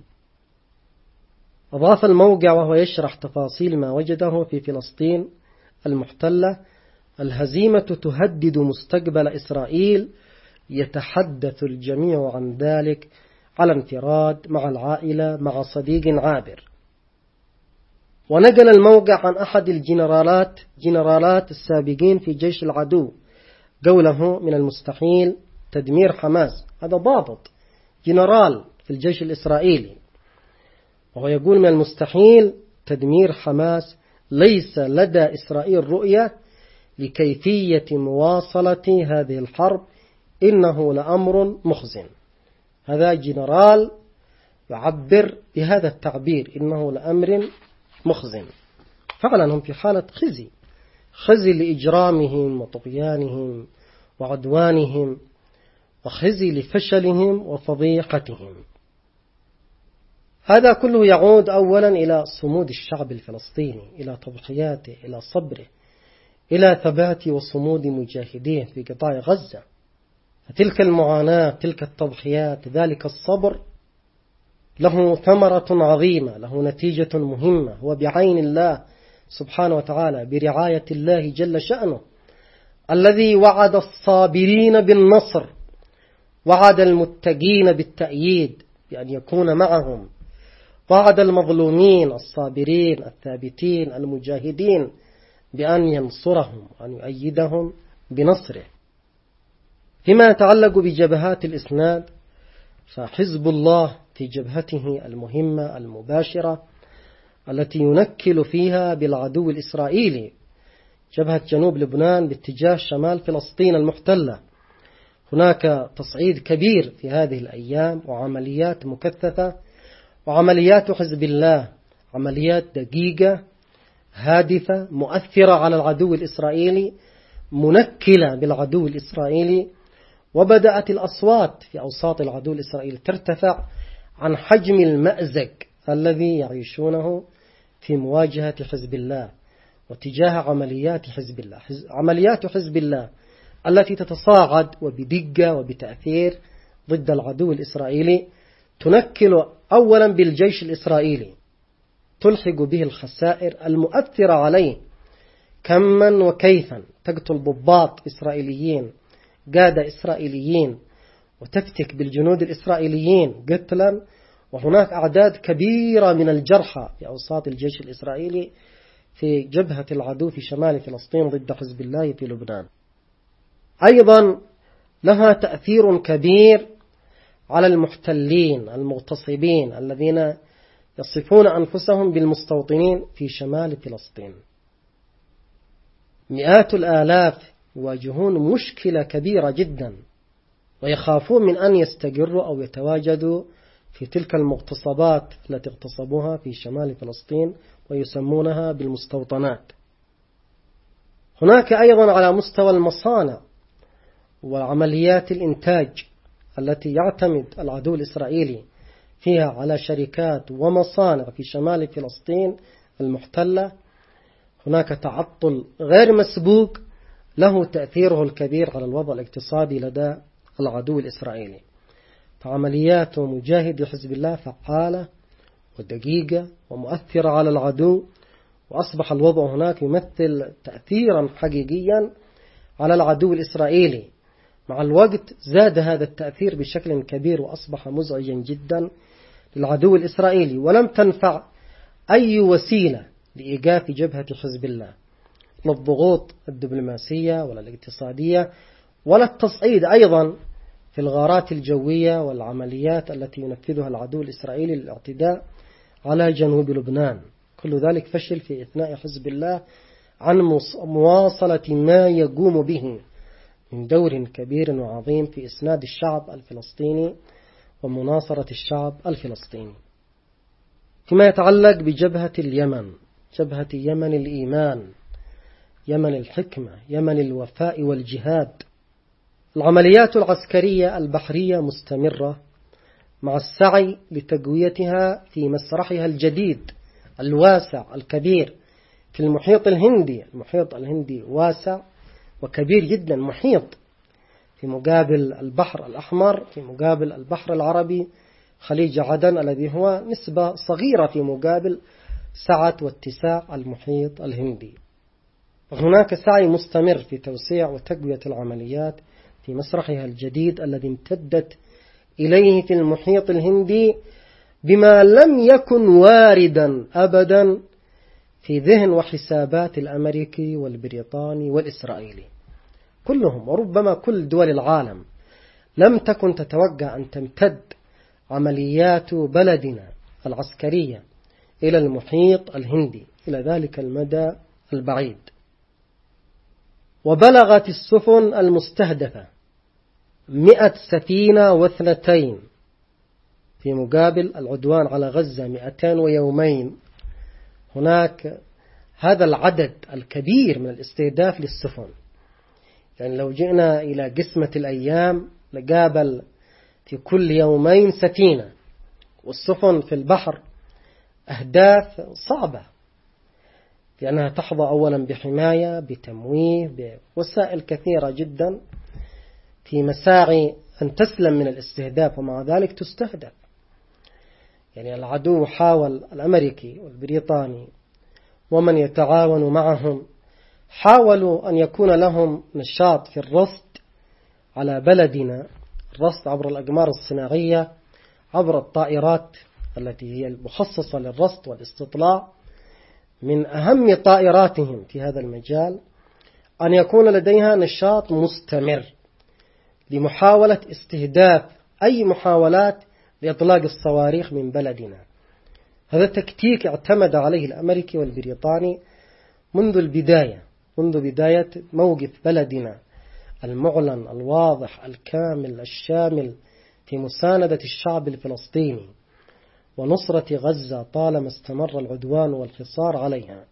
[SPEAKER 1] أضاف الموقع وهو يشرح تفاصيل ما وجده في فلسطين المحتلة: الهزيمة تهدد مستقبل إسرائيل، يتحدث الجميع عن ذلك على انفراد، مع العائلة، مع صديق عابر. ونقل الموقع عن أحد الجنرالات جنرالات السابقين في جيش العدو قوله: من المستحيل تدمير حماس. هذا ضابط جنرال في الجيش الإسرائيلي، وهو يقول: من المستحيل تدمير حماس، ليس لدى إسرائيل رؤية لكيفية مواصلة هذه الحرب، إنه لأمر مخزن. هذا جنرال يعبر بهذا التعبير، إنه لأمر مخزن. فعلا هم في حالة خزي، خزي لإجرامهم وطغيانهم وعدوانهم، وخزي لفشلهم وفضيحتهم. هذا كله يعود أولا إلى صمود الشعب الفلسطيني، إلى تضحياته، إلى صبره، إلى ثبات وصمود مجاهديه في قطاع غزة. فتلك المعاناة، تلك التضحيات، ذلك الصبر له ثمرة عظيمة، له نتيجة مهمة، هو بعين الله سبحانه وتعالى، برعاية الله جل شأنه، الذي وعد الصابرين بالنصر، وعد المتقين بالتأييد بأن يكون معهم، وعد المظلومين الصابرين الثابتين المجاهدين بأن ينصرهم وأن يؤيدهم بنصره. فيما يتعلق بجبهات الإسناد، فحزب الله في جبهته المهمة المباشرة التي ينكل فيها بالعدو الإسرائيلي، جبهة جنوب لبنان باتجاه شمال فلسطين المحتلة. هناك تصعيد كبير في هذه الأيام وعمليات مكثفة، وعمليات حزب الله عمليات دقيقة هادفة مؤثرة على العدو الإسرائيلي، منكلة بالعدو الإسرائيلي. وبدأت الأصوات في أوساط العدو الإسرائيلي ترتفع عن حجم المأزق الذي يعيشونه في مواجهة حزب الله وتجاه عمليات حزب الله. عمليات حزب الله التي تتصاعد وبدقة وبتأثير ضد العدو الإسرائيلي تنكل أولا بالجيش الإسرائيلي، تلحق به الخسائر المؤثرة عليه كما وكيفا، تقتل ضباط إسرائيليين قادة إسرائيليين وتفتك بالجنود الإسرائيليين قتلا، وهناك أعداد كبيرة من الجرحى في أوساط الجيش الإسرائيلي في جبهة العدو في شمال فلسطين ضد حزب الله في لبنان. أيضا لها تأثير كبير على المحتلين المغتصبين الذين يصفون أنفسهم بالمستوطنين في شمال فلسطين. مئات الآلاف يواجهون مشكلة كبيرة جدا ويخافون من أن يستقروا أو يتواجدوا في تلك المغتصبات التي اغتصبوها في شمال فلسطين ويسمونها بالمستوطنات. هناك أيضا على مستوى المصانع وعمليات الإنتاج التي يعتمد العدو الإسرائيلي فيها على شركات ومصانع في شمال فلسطين المحتلة، هناك تعطل غير مسبوق له تأثيره الكبير على الوضع الاقتصادي لدى العدو الإسرائيلي. فعمليات مجاهدي حزب الله فعالة ودقيقة ومؤثرة على العدو، وأصبح الوضع هناك يمثل تأثيرا حقيقيا على العدو الإسرائيلي. مع الوقت زاد هذا التأثير بشكل كبير وأصبح مزعجا جدا للعدو الإسرائيلي، ولم تنفع أي وسيلة لإيقاف جبهة حزب الله، لا الضغوط الدبلوماسية ولا الاقتصادية ولا التصعيد أيضا في الغارات الجوية والعمليات التي ينفذها العدو الإسرائيلي للاعتداء على جنوب لبنان. كل ذلك فشل في إثناء حزب الله عن مواصلة ما يقوم به من دور كبير وعظيم في إسناد الشعب الفلسطيني ومناصرة الشعب الفلسطيني. فيما يتعلق بجبهة اليمن، جبهة يمن الإيمان، يمن الحكمة، يمن الوفاء والجهاد، العمليات العسكرية البحرية مستمرة مع السعي لتقويتها في مسرحها الجديد الواسع الكبير في المحيط الهندي. المحيط الهندي واسع وكبير جدا، محيط في مقابل البحر الأحمر، في مقابل البحر العربي، خليج عدن الذي هو نسبة صغيرة في مقابل سعة واتساع المحيط الهندي. هناك سعي مستمر في توسيع وتقوية العمليات في مسرحها الجديد الذي امتدت إليه في المحيط الهندي بما لم يكن واردا أبدا في ذهن وحسابات الأمريكي والبريطاني والإسرائيلي كلهم، وربما كل دول العالم لم تكن تتوقع أن تمتد عمليات بلدنا العسكرية إلى المحيط الهندي إلى ذلك المدى البعيد. وبلغت السفن المستهدفة مئة سفينة واثنتين في مقابل العدوان على غزة مئتين ويومين. هناك هذا العدد الكبير من الاستهداف للسفن، يعني لو جئنا إلى قسمة الأيام لقابل في كل يومين سفينة، والسفن في البحر أهداف صعبة لأنها تحظى أولا بحماية، بتمويه، بوسائل كثيرة جدا في مساعي أن تسلم من الاستهداف، ومع ذلك تستهدف. يعني العدو حاول، الأمريكي والبريطاني ومن يتعاون معهم حاولوا أن يكون لهم نشاط في الرصد على بلدنا، الرصد عبر الأقمار الصناعية، عبر الطائرات التي هي المخصصة للرصد والاستطلاع. من أهم طائراتهم في هذا المجال أن يكون لديها نشاط مستمر لمحاولة استهداف أي محاولات لإطلاق الصواريخ من بلدنا. هذا تكتيك اعتمد عليه الأمريكي والبريطاني منذ البداية، منذ بداية موقف بلدنا المعلن الواضح الكامل الشامل في مساندة الشعب الفلسطيني ونصرة غزة طالما استمر العدوان والحصار عليها.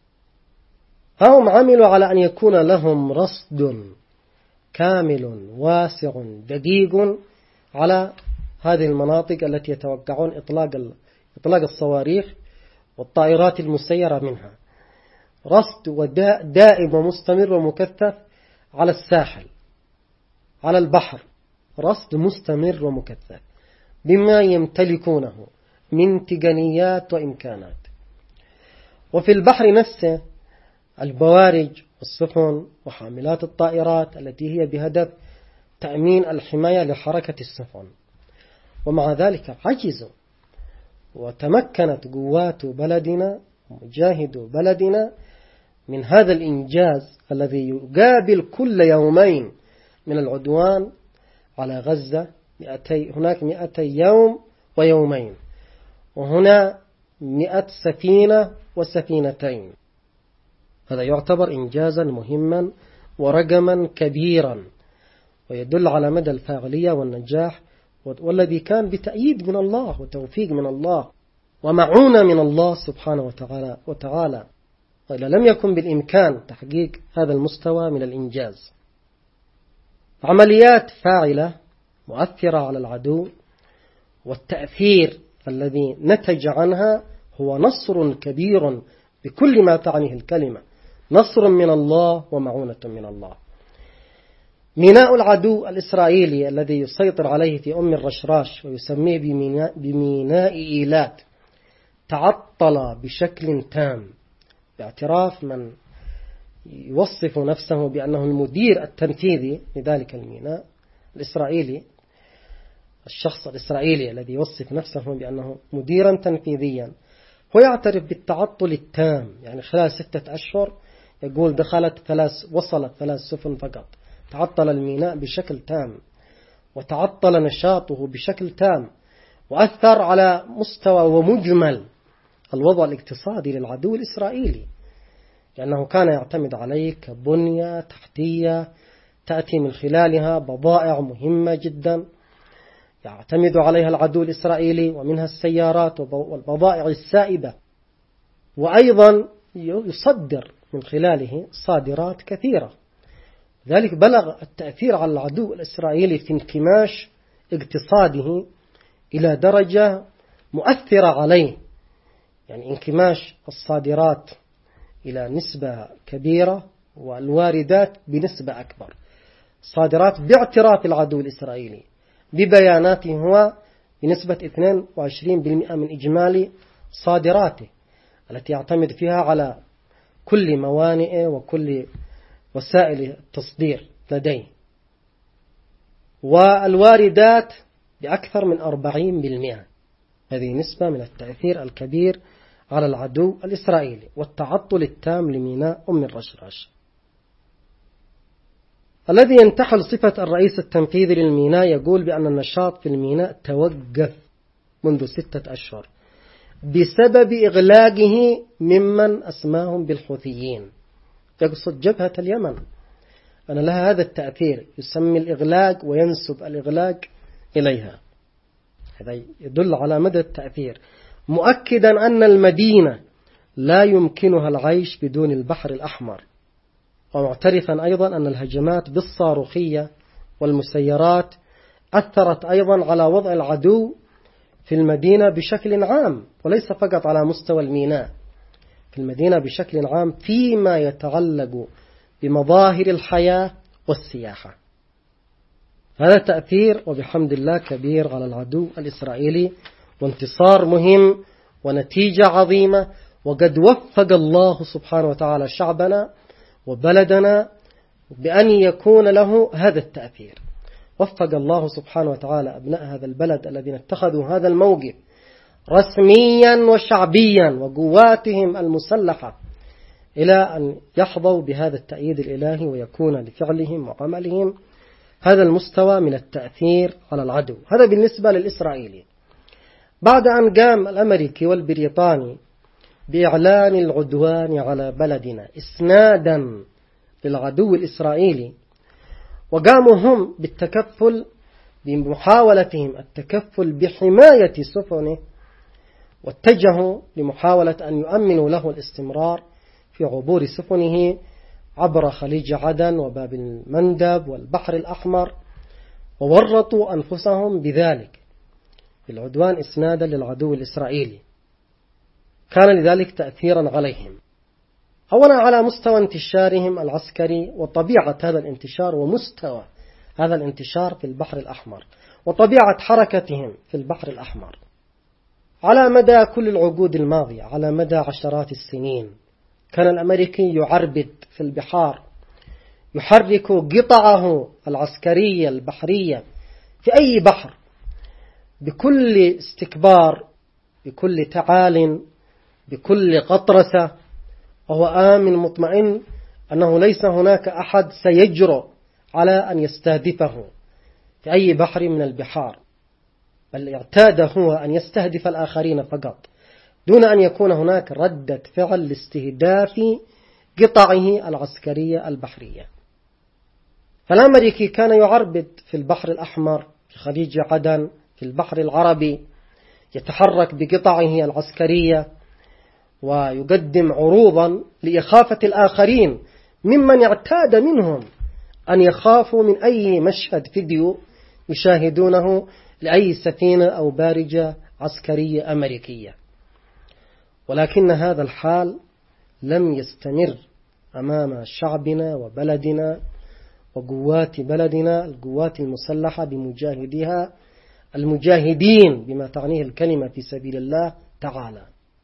[SPEAKER 1] هم عملوا على أن يكون لهم رصد كامل واسع دقيق على هذه المناطق التي يتوقعون إطلاق إطلاق الصواريخ والطائرات المسيرة منها، رصد دائم ومستمر ومكثف على الساحل على البحر، رصد مستمر ومكثف بما يمتلكونه من تقنيات وإمكانات. وفي البحر نفسه البوارج والسفن وحاملات الطائرات التي هي بهدف تأمين الحماية لحركة السفن. ومع ذلك عجزوا، وتمكنت قوات بلدنا ومجاهدو بلدنا من هذا الإنجاز الذي يقابل كل يومين من العدوان على غزة مئتي هناك مئتي يوم ويومين، وهنا مئة سفينة وسفينتين. هذا يعتبر إنجازا مهما ورقما كبيرا، ويدل على مدى الفاعلية والنجاح، والذي كان بتأييد من الله وتوفيق من الله ومعونة من الله سبحانه وتعالى وتعالى وإلا لم يكن بالإمكان تحقيق هذا المستوى من الإنجاز. عمليات فاعلة مؤثرة على العدو، والتأثير الذي نتج عنها هو نصر كبير بكل ما تعنيه الكلمة، نصر من الله ومعونة من الله. ميناء العدو الإسرائيلي الذي يسيطر عليه في أم الرشراش ويسميه بميناء, بميناء إيلات تعطل بشكل تام، باعتراف من يوصف نفسه بأنه المدير التنفيذي لذلك الميناء الإسرائيلي. الشخص الإسرائيلي الذي يوصف نفسه بأنه مديرا تنفيذيا هو يعترف بالتعطل التام، يعني خلال ستة أشهر يقول دخلت ثلاث وصلت ثلاث سفن فقط، تعطل الميناء بشكل تام وتعطل نشاطه بشكل تام، وأثر على مستوى ومجمل الوضع الاقتصادي للعدو الإسرائيلي، لأنه كان يعتمد عليه كبنية تحتية تأتي من خلالها بضائع مهمة جدا يعتمد عليها العدو الإسرائيلي، ومنها السيارات والبضائع السائبة، وأيضا يصدر من خلاله صادرات كثيرة. ذلك بلغ التأثير على العدو الإسرائيلي في انكماش اقتصاده إلى درجة مؤثرة عليه، يعني انكماش الصادرات إلى نسبة كبيرة والواردات بنسبة أكبر. الصادرات باعتراف العدو الإسرائيلي ببياناته هو بنسبة اثنين وعشرين بالمئة من إجمالي صادراته التي يعتمد فيها على كل موانئه وكل وسائل التصدير لديه، والواردات بأكثر من أربعين بالمئة. هذه نسبة من التأثير الكبير على العدو الإسرائيلي والتعطل التام لميناء أم الرشراش الذي ينتحل صفة الرئيس التنفيذي للميناء. يقول بأن النشاط في الميناء توقف منذ ستة أشهر بسبب إغلاقه ممن أسماهم بالحوثيين، يقصد جبهة اليمن، أن لها هذا التأثير، يسمي الإغلاق وينسب الإغلاق إليها. هذا يدل على مدى التأثير، مؤكدا أن المدينة لا يمكنها العيش بدون البحر الأحمر، ومعترفا أيضا أن الهجمات بالصاروخية والمسيرات أثرت أيضا على وضع العدو في المدينة بشكل عام، وليس فقط على مستوى الميناء، في المدينة بشكل عام فيما يتعلق بمظاهر الحياة والسياحة. هذا تأثير وبحمد الله كبير على العدو الإسرائيلي، وانتصار مهم ونتيجة عظيمة، وقد وفق الله سبحانه وتعالى شعبنا وبلدنا بأن يكون له هذا التأثير. وفق الله سبحانه وتعالى أبناء هذا البلد الذين اتخذوا هذا الموقف رسميا وشعبيا وقواتهم المسلحة إلى أن يحظوا بهذا التأييد الإلهي، ويكون لفعلهم وعملهم هذا المستوى من التأثير على العدو. هذا بالنسبة للإسرائيلي. بعد أن قام الأمريكي والبريطاني بإعلان العدوان على بلدنا إسنادا للعدو الإسرائيلي، وقاموا هم بالتكفل بمحاولتهم التكفل بحماية سفنه، واتجهوا لمحاولة أن يؤمنوا له الاستمرار في عبور سفنه عبر خليج عدن وباب المندب والبحر الأحمر، وورطوا أنفسهم بذلك بالعدوان إسنادا للعدو الإسرائيلي. كان لذلك تأثيرا عليهم، أولا على مستوى انتشارهم العسكري وطبيعة هذا الانتشار ومستوى هذا الانتشار في البحر الأحمر وطبيعة حركتهم في البحر الأحمر. على مدى كل العقود الماضية، على مدى عشرات السنين، كان الأمريكي يعربد في البحار، يحرك قطعه العسكرية البحرية في أي بحر بكل استكبار، بكل تعال، بكل قطرسة، وهو آمن مطمئن أنه ليس هناك أحد سيجرؤ على أن يستهدفه في أي بحر من البحار، بل اعتاد هو أن يستهدف الآخرين فقط دون أن يكون هناك ردة فعل لاستهداف قطعه العسكرية البحرية. فالأمريكي كان يعربد في البحر الأحمر، في خليج عدن، في البحر العربي، يتحرك بقطعه العسكرية ويقدم عروضا لإخافة الآخرين ممن اعتاد منهم أن يخافوا من أي مشهد فيديو يشاهدونه لأي سفينة أو بارجة عسكرية أمريكية. ولكن هذا الحال لم يستمر أمام شعبنا وبلدنا وقوات بلدنا، القوات المسلحة بمجاهديها المجاهدين بما تعنيه الكلمة في سبيل الله تعالى.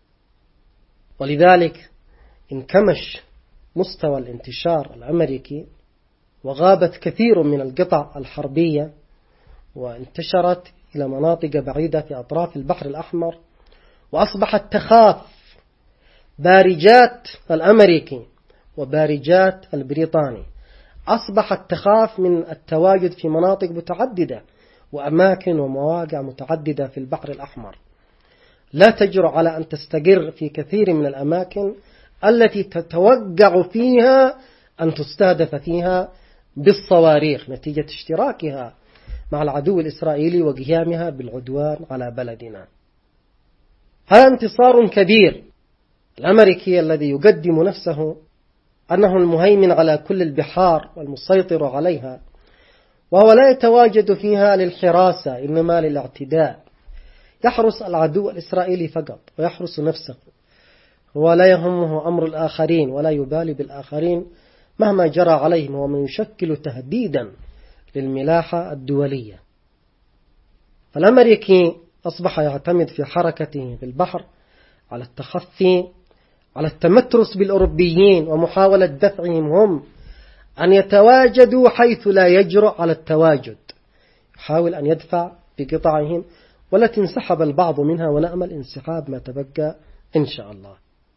[SPEAKER 1] ولذلك انكمش مستوى الانتشار الأمريكي، وغابت كثير من القطع الحربية وانتشرت إلى مناطق بعيدة في أطراف البحر الأحمر، وأصبحت تخاف بارجات الأمريكي وبارجات البريطاني، أصبحت تخاف من التواجد في مناطق متعددة وأماكن ومواقع متعددة في البحر الأحمر، لا تجرؤ على أن تستقر في كثير من الأماكن التي تتوقع فيها أن تستهدف فيها بالصواريخ نتيجة اشتراكها مع العدو الإسرائيلي وقيامها بالعدوان على بلدنا. هذا انتصار كبير. الأمريكي الذي يقدم نفسه أنه المهيمن على كل البحار والمسيطر عليها، وهو لا يتواجد فيها للحراسة إنما للاعتداء، يحرس العدو الإسرائيلي فقط ويحرس نفسه، هو لا يهمه أمر الآخرين ولا يبالي بالآخرين مهما جرى عليهم، ومن يشكل تهديدا للملاحة الدولية. فالأمريكي أصبح يعتمد في حركته في البحر على التخفي، على التمترس بالأوروبيين ومحاولة دفعهم هم أن يتواجدوا حيث لا يجرؤ على التواجد، يحاول أن يدفع بقطعهم، والتي انسحب البعض منها ونأمل انسحاب ما تبقى إن شاء الله.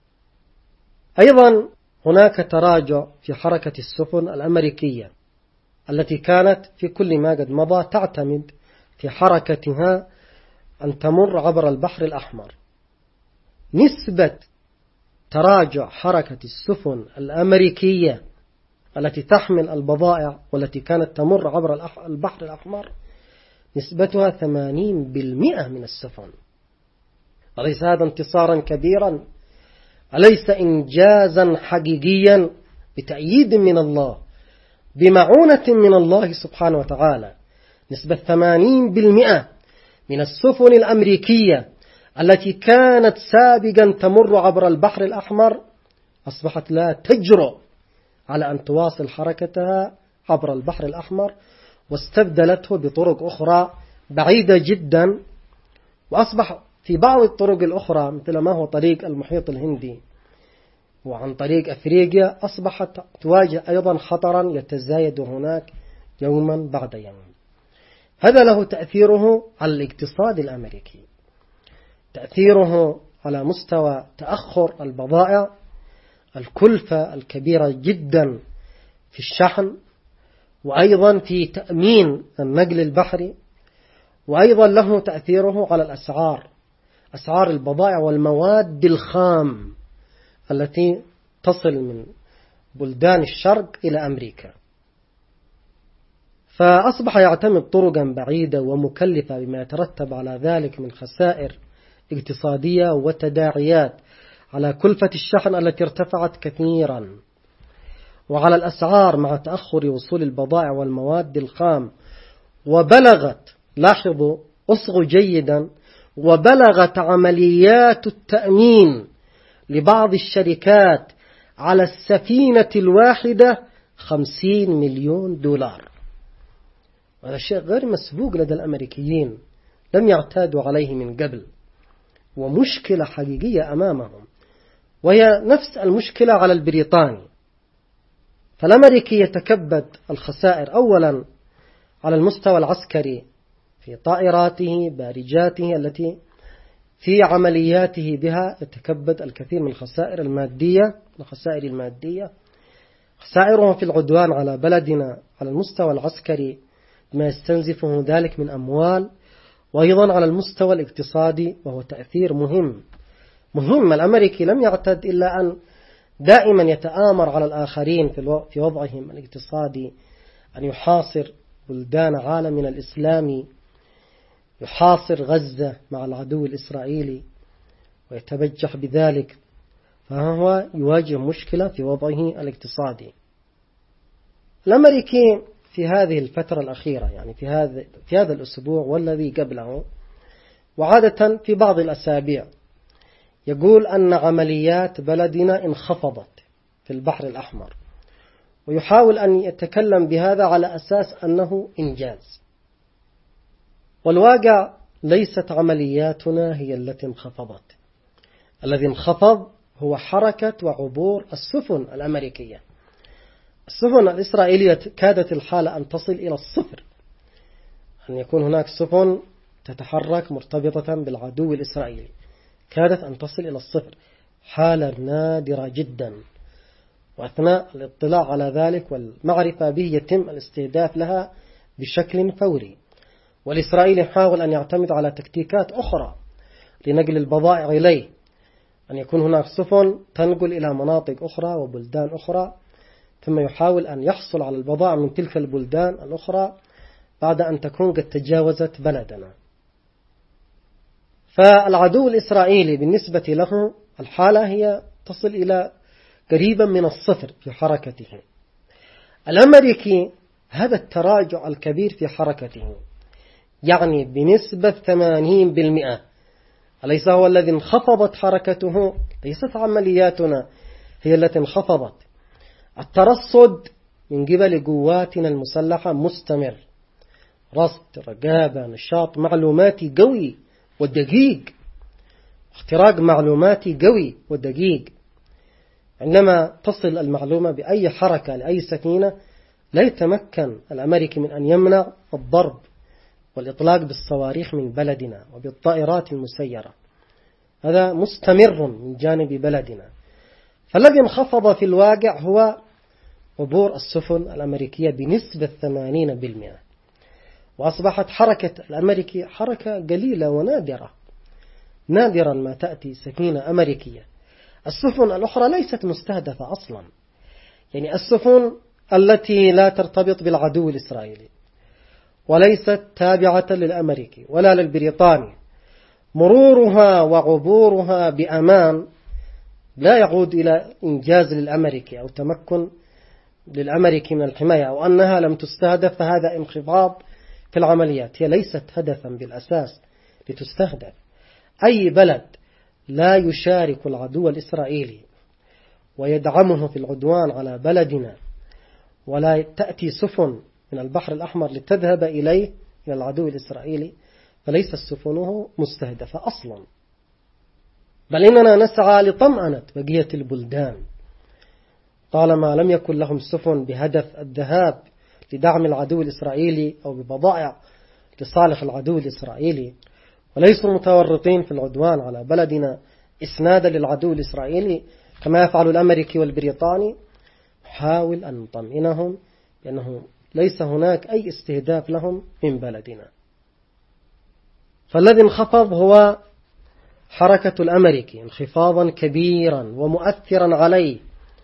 [SPEAKER 1] أيضا هناك تراجع في حركة السفن الأمريكية التي كانت في كل ما قد مضى تعتمد في حركتها أن تمر عبر البحر الأحمر. نسبة تراجع حركة السفن الأمريكية التي تحمل البضائع والتي كانت تمر عبر البحر الأحمر نسبتها ثمانين بالمئة من السفن. أليس هذا انتصارا كبيرا؟ أليس إنجازا حقيقيا بتأييد من الله، بمعونة من الله سبحانه وتعالى؟ نسبة ثمانين بالمئة من السفن الأمريكية التي كانت سابقا تمر عبر البحر الأحمر أصبحت لا تجرؤ على أن تواصل حركتها عبر البحر الأحمر، واستبدلته بطرق أخرى بعيدة جدا. وأصبح في بعض الطرق الأخرى مثل ما هو طريق المحيط الهندي وعن طريق أفريقيا أصبحت تواجه أيضا خطرا يتزايد هناك يوما بعد يوم. هذا له تأثيره على الاقتصاد الأمريكي، تأثيره على مستوى تأخر البضائع، الكلفة الكبيرة جدا في الشحن، وأيضا في تأمين النقل البحري، وأيضا له تأثيره على الأسعار أسعار البضائع والمواد الخام التي تصل من بلدان الشرق إلى أمريكا. فأصبح يعتمد طرقا بعيدة ومكلفة بما يترتب على ذلك من خسائر اقتصادية وتداعيات على كلفة الشحن التي ارتفعت كثيرا، وعلى الأسعار مع تأخر وصول البضائع والمواد الخام. وبلغت، لاحظوا أصغوا جيدا، وبلغت عمليات التأمين لبعض الشركات على السفينة الواحدة خمسين مليون دولار. هذا شيء غير مسبوق لدى الأمريكيين، لم يعتادوا عليه من قبل، ومشكلة حقيقية أمامهم، وهي نفس المشكلة على البريطاني. فالأمريكي يتكبد الخسائر أولا على المستوى العسكري في طائراته بارجاته التي في عملياته بها يتكبد الكثير من الخسائر المادية الخسائر المادية خسائرهم في العدوان على بلدنا على المستوى العسكري ما يستنزفه ذلك من أموال، وأيضا على المستوى الاقتصادي وهو تأثير مهم مهم. الأمريكي لم يعتد إلا أن دائما يتآمر على الآخرين في وضعهم الاقتصادي، أن يحاصر بلدان عالمنا الإسلامي، يحاصر غزة مع العدو الإسرائيلي ويتبجح بذلك، فهو يواجه مشكلة في وضعه الاقتصادي. الأمريكي في هذه الفترة الأخيرة، يعني في هذا في هذا الأسبوع والذي قبله، وعادة في بعض الأسابيع، يقول أن عمليات بلدنا انخفضت في البحر الأحمر، ويحاول أن يتكلم بهذا على أساس أنه إنجاز. والواقع ليست عملياتنا هي التي انخفضت، الذي انخفض هو حركة وعبور السفن الأمريكية. السفن الإسرائيلية كادت الحالة أن تصل إلى الصفر، أن يكون هناك سفن تتحرك مرتبطة بالعدو الإسرائيلي، كادت أن تصل إلى الصفر، حالة نادرة جدا. وأثناء الاطلاع على ذلك والمعرفة به يتم الاستهداف لها بشكل فوري. والإسرائيلي يحاول أن يعتمد على تكتيكات أخرى لنقل البضائع إليه، أن يكون هناك سفن تنقل إلى مناطق أخرى وبلدان أخرى، ثم يحاول أن يحصل على البضائع من تلك البلدان الأخرى بعد أن تكون قد تجاوزت بلدنا. فالعدو الإسرائيلي بالنسبة له الحالة هي تصل إلى قريبا من الصفر في حركته. الأمريكي هذا التراجع الكبير في حركته، يعني بنسبة ثمانين بالمئة، أليس هو الذي انخفضت حركته؟ ليست عملياتنا هي التي انخفضت. الترصد من قبل قواتنا المسلحة مستمر، رصد، رقابة، نشاط معلوماتي قوي ودقيق، اختراق معلوماتي قوي ودقيق. عندما تصل المعلومة بأي حركة لأي سفينة، لا يتمكن الأمريكي من أن يمنع الضرب والإطلاق بالصواريخ من بلدنا وبالطائرات المسيرة. هذا مستمر من جانب بلدنا. فالذي انخفض في الواقع هو عبور السفن الأمريكية بنسبة ثمانين بالمئة، وأصبحت حركة الأمريكي حركة قليلة ونادرة، نادرا ما تأتي سفينة أمريكية. السفن الأخرى ليست مستهدفة أصلا، يعني السفن التي لا ترتبط بالعدو الإسرائيلي وليست تابعة للأمريكي ولا للبريطاني، مرورها وعبورها بأمان لا يعود إلى إنجاز للأمريكي أو تمكن للأمريكي من الحماية، أو أنها لم تستهدف، فهذا انخفاض في العمليات. هي ليست هدفا بالأساس لتستهدف. أي بلد لا يشارك العدو الإسرائيلي ويدعمه في العدوان على بلدنا، ولا تأتي سفن من البحر الأحمر لتذهب إليه إلى العدو الإسرائيلي، فليس سفنه مستهدفة أصلا، بل إننا نسعى لطمأنة بقية البلدان طالما لم يكن لهم سفن بهدف الذهاب لدعم العدو الإسرائيلي أو ببضائع لصالح العدو الإسرائيلي، وليسوا متورطين في العدوان على بلدنا إسنادا للعدو الإسرائيلي كما يفعل الأمريكي والبريطاني. حاول أن نطمئنهم بأنه ليس هناك أي استهداف لهم من بلدنا. فالذي انخفض هو حركة الأمريكي انخفاضا كبيرا ومؤثرا عليه،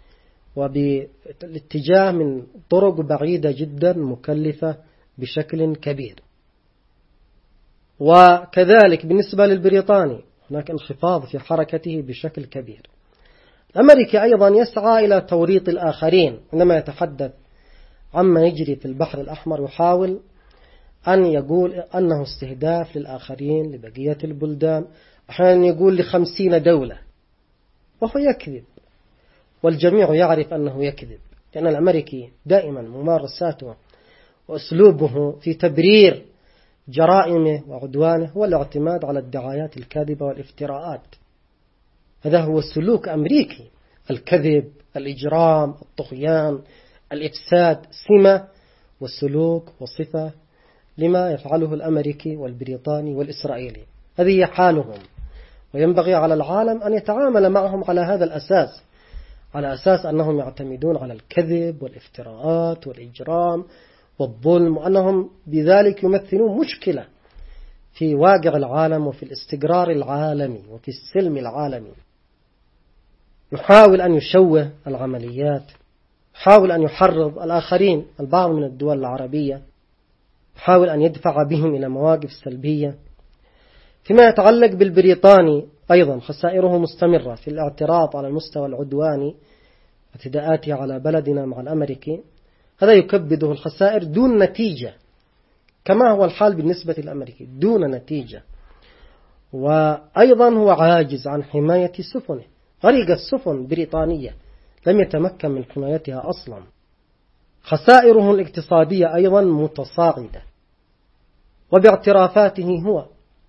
[SPEAKER 1] وبالاتجاه من طرق بعيدة جدا مكلفة بشكل كبير. وكذلك بالنسبة للبريطاني هناك انخفاض في حركته بشكل كبير. الأمريكي أيضا يسعى إلى توريط الآخرين، عندما يتحدث عما يجري في البحر الأحمر يحاول أن يقول أنه استهداف للآخرين لبقية البلدان، أحيانا يقول لخمسين دولة، وهو يكذب، والجميع يعرف أنه يكذب، لأن الأمريكي دائما ممارساته وأسلوبه في تبرير جرائمه وعدوانه هو الاعتماد على الدعايات الكاذبة والافتراءات. هذا هو سلوك أمريكي، الكذب، الإجرام، الطغيان، الإفساد سمة وسلوك وصفة لما يفعله الأمريكي والبريطاني والإسرائيلي. هذه هي حالهم، وينبغي على العالم أن يتعامل معهم على هذا الأساس، على أساس أنهم يعتمدون على الكذب والافتراءات والإجرام والظلم، وأنهم بذلك يمثلون مشكلة في واقع العالم وفي الاستقرار العالمي وفي السلم العالمي. يحاول أن يشوه العمليات، يحاول أن يحرض الآخرين، البعض من الدول العربية يحاول أن يدفع بهم إلى مواقف سلبية. فيما يتعلق بالبريطاني أيضا خسائره مستمرة في الاعتراض على المستوى العدواني واعتداءاته على بلدنا مع الأمريكي، هذا يكبده الخسائر دون نتيجة، كما هو الحال بالنسبة للأمريكي دون نتيجة. وأيضا هو عاجز عن حماية سفنه، غرقت سفن بريطانية لم يتمكن من حمايتها أصلا. خسائره الاقتصادية أيضا متصاعدة، وباعترافاته هو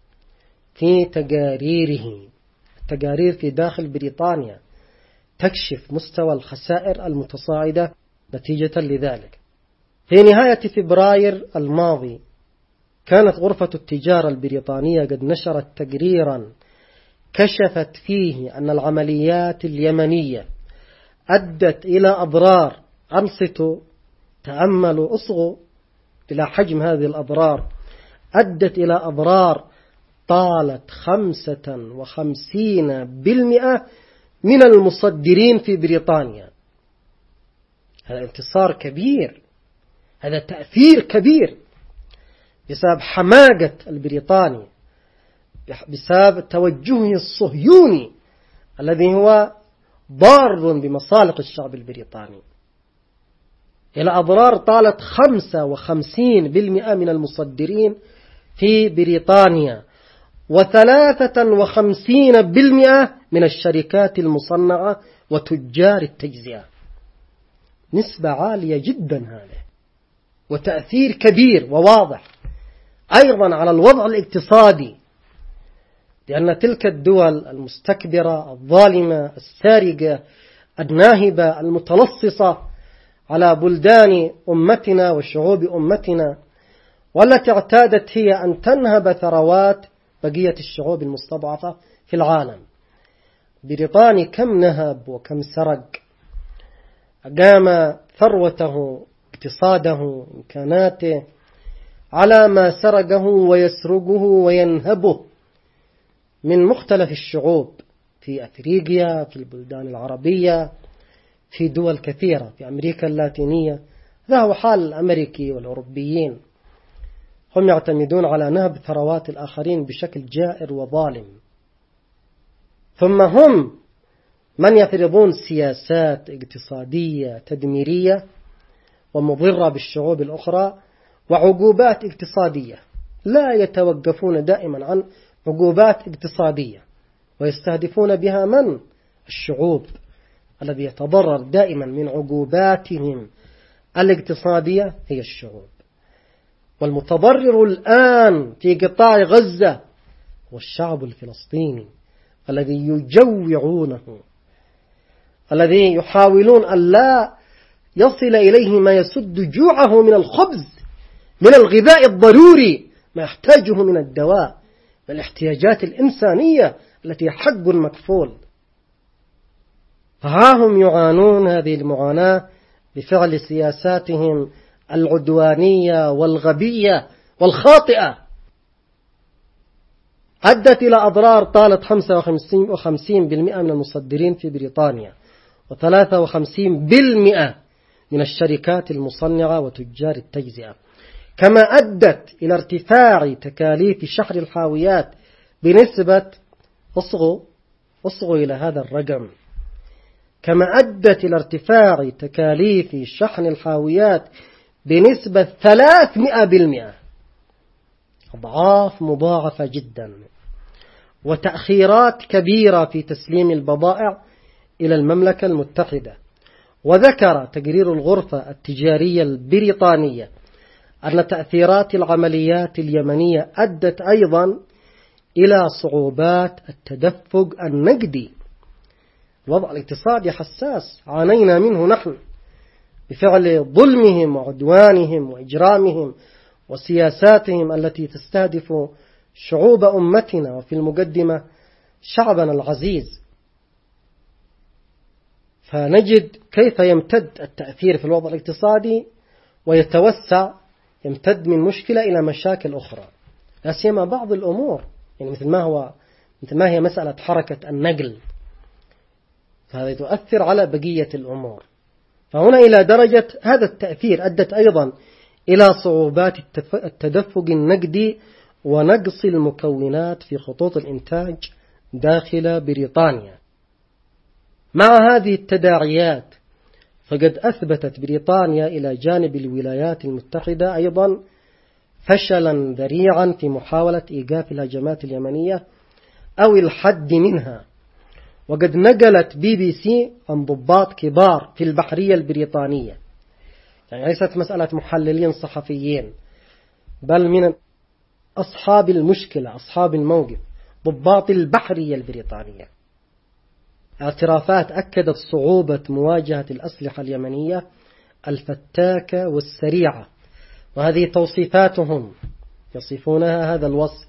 [SPEAKER 1] في تقاريره، التقارير في داخل بريطانيا تكشف مستوى الخسائر المتصاعدة نتيجة لذلك. في نهاية فبراير الماضي كانت غرفة التجارة البريطانية قد نشرت تقريرا كشفت فيه أن العمليات اليمنية أدت إلى أضرار، أنصتوا تأملوا أصغوا إلى حجم هذه الأضرار، أدت إلى أضرار طالت خمسة وخمسين بالمئة من المصدرين في بريطانيا. هذا انتصار كبير، هذا تأثير كبير بسبب حماقة البريطاني، بسبب توجهه الصهيوني الذي هو ضار بمصالح الشعب البريطاني، إلى أضرار طالت خمسة وخمسين بالمئة من المصدرين في بريطانيا، وثلاثة وخمسين بالمئة من الشركات المصنعة وتجار التجزئة. نسبة عالية جدا هذه، وتأثير كبير وواضح أيضا على الوضع الاقتصادي، لأن تلك الدول المستكبرة الظالمة السارقة الناهبة المتلصصة على بلدان أمتنا وشعوب أمتنا، والتي اعتادت هي أن تنهب ثروات بقية الشعوب المستضعفة في العالم. بريطاني كم نهب وكم سرق، أقام ثروته اقتصاده إمكاناته على ما سرقه ويسرقه وينهبه من مختلف الشعوب في أفريقيا، في البلدان العربية، في دول كثيرة في أمريكا اللاتينية. هذا هو حال الأمريكي والأوروبيين، هم يعتمدون على نهب ثروات الآخرين بشكل جائر وظالم، ثم هم من يفرضون سياسات اقتصادية تدميرية ومضرة بالشعوب الأخرى وعقوبات اقتصادية. لا يتوقفون دائما عن عقوبات اقتصادية، ويستهدفون بها من؟ الشعوب الذي يتضرر دائما من عقوباتهم الاقتصادية هي الشعوب. والمتضرر الآن في قطاع غزة هو الشعب الفلسطيني الذي يجوعونه، الذي يحاولون أن لا يصل إليه ما يسد جوعه من الخبز، من الغذاء الضروري، ما يحتاجه من الدواء، من الاحتياجات الإنسانية التي حق مكفول. فها هم يعانون هذه المعاناة بفعل سياساتهم العدوانية والغبية والخاطئة. أدت إلى أضرار طالت خمسة وخمسين بالمئة من المصدرين في بريطانيا، وثلاثة وخمسين بالمئة من الشركات المصنعة وتجار التجزئة. كما أدت إلى ارتفاع تكاليف شحن الحاويات بنسبة، اصغوا اصغوا إلى هذا الرقم، كما أدت إلى ارتفاع تكاليف شحن الحاويات بنسبة ثلاثمئة بالمئة، أضعاف مضاعفة جدا، وتأخيرات كبيرة في تسليم البضائع إلى المملكة المتحدة. وذكر تقرير الغرفة التجارية البريطانية أن تأثيرات العمليات اليمنية أدت أيضا إلى صعوبات التدفق النقدي. الوضع الاقتصادي حساس عانينا منه نحن بفعل ظلمهم وعدوانهم وإجرامهم وسياساتهم التي تستهدف شعوب أمتنا، وفي المقدمة شعبنا العزيز. فنجد كيف يمتد التأثير في الوضع الاقتصادي ويتوسع، يمتد من مشكلة إلى مشاكل أخرى، لا سيما بعض الأمور، يعني مثل ما هو مثل ما هي مسألة حركة النقل، فهذا تؤثر على بقية الأمور. فهنا إلى درجة هذا التأثير أدت أيضا إلى صعوبات التدفق النقدي ونقص المكونات في خطوط الإنتاج داخل بريطانيا. مع هذه التداعيات فقد أثبتت بريطانيا إلى جانب الولايات المتحدة أيضا فشلا ذريعا في محاولة إيقاف الهجمات اليمنية أو الحد منها. وقد نقلت بي بي سي عن ضباط كبار في البحرية البريطانية، يعني ليست مسألة محللين صحفيين، بل من أصحاب المشكلة أصحاب الموقف ضباط البحرية البريطانية، اعترافات أكدت صعوبة مواجهة الأسلحة اليمنية الفتاكة والسريعة، وهذه توصيفاتهم يصفونها هذا الوصف.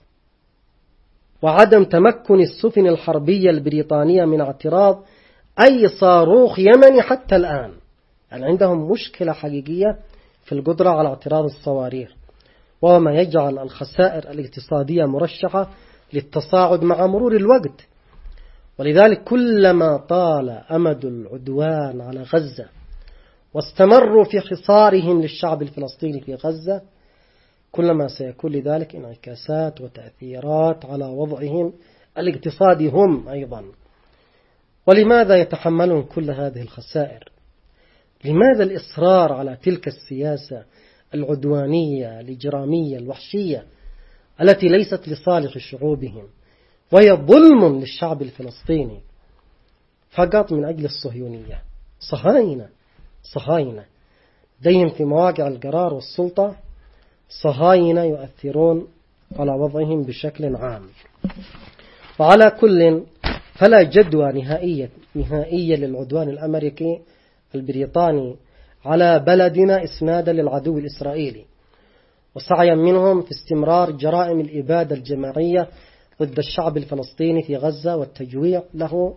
[SPEAKER 1] وعدم تمكن السفن الحربية البريطانية من اعتراض أي صاروخ يمني حتى الآن، يعني عندهم مشكلة حقيقية في القدرة على اعتراض الصواريخ، وهو ما يجعل الخسائر الاقتصادية مرشحة للتصاعد مع مرور الوقت. ولذلك كلما طال أمد العدوان على غزة واستمروا في حصارهم للشعب الفلسطيني في غزة، كلما سيكون لذلك انعكاسات وتأثيرات على وضعهم الاقتصادي هم أيضا. ولماذا يتحملون كل هذه الخسائر؟ لماذا الإصرار على تلك السياسة العدوانية الإجرامية الوحشية التي ليست لصالح شعوبهم، وهي ظلم للشعب الفلسطيني فقط من أجل الصهيونية؟ صهاينة صهاينة دين في مواقع القرار والسلطة، صهاينة يؤثرون على وضعهم بشكل عام. وعلى كل فلا جدوى نهائية نهائية للعدوان الأمريكي البريطاني على بلدنا إسنادا للعدو الإسرائيلي، وسعيا منهم في استمرار جرائم الإبادة الجماعية ضد الشعب الفلسطيني في غزة والتجويع له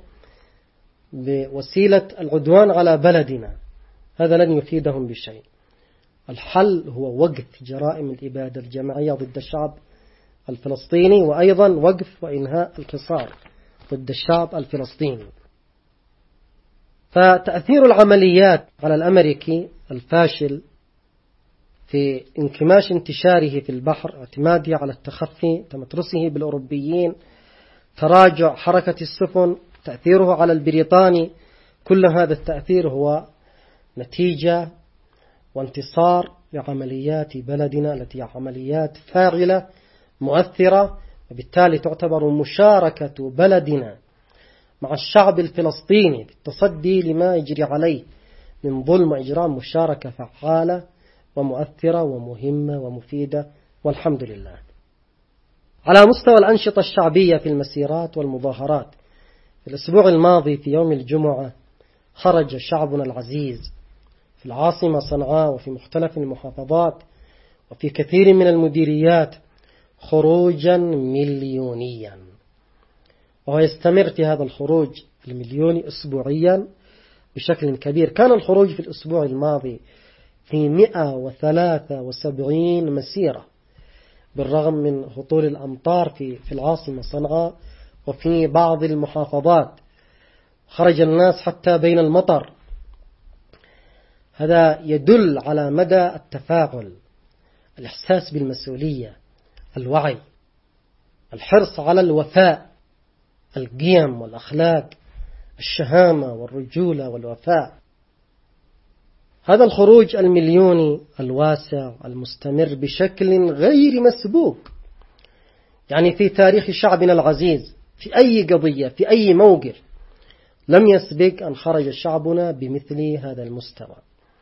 [SPEAKER 1] بوسيلة العدوان على بلدنا. هذا لن يفيدهم بشيء. الحل هو وقف جرائم الإبادة الجماعية ضد الشعب الفلسطيني، وأيضا وقف وإنهاء الحصار ضد الشعب الفلسطيني. فتأثير العمليات على الأمريكي الفاشل في انكماش انتشاره في البحر، اعتماده على التخفي، تمترسه بالأوروبيين، تراجع حركة السفن، تأثيره على البريطاني، كل هذا التأثير هو نتيجة وانتصار لعمليات بلدنا التي عمليات فاعلة مؤثرة، وبالتالي تعتبر مشاركة بلدنا مع الشعب الفلسطيني في التصدي لما يجري عليه من ظلم وإجرام مشاركة فعالة ومؤثرة ومهمة ومفيدة، والحمد لله. على مستوى الأنشطة الشعبية في المسيرات والمظاهرات، في الأسبوع الماضي في يوم الجمعة خرج شعبنا العزيز في العاصمة صنعاء وفي مختلف المحافظات وفي كثير من المديريات خروجا مليونيا، وهو يستمر في هذا الخروج المليوني أسبوعيا بشكل كبير. كان الخروج في الأسبوع الماضي في مئة وثلاثة وسبعين مسيرة بالرغم من هطول الأمطار في في العاصمة صنعاء وفي بعض المحافظات، خرج الناس حتى بين المطر. هذا يدل على مدى التفاعل، الإحساس بالمسؤولية، الوعي، الحرص على الوفاء، القيم والأخلاق، الشهامة والرجولة والوفاء. هذا الخروج المليوني الواسع المستمر بشكل غير مسبوق، يعني في تاريخ شعبنا العزيز في أي قضية في أي موقف لم يسبق أن خرج شعبنا بمثل هذا المستوى.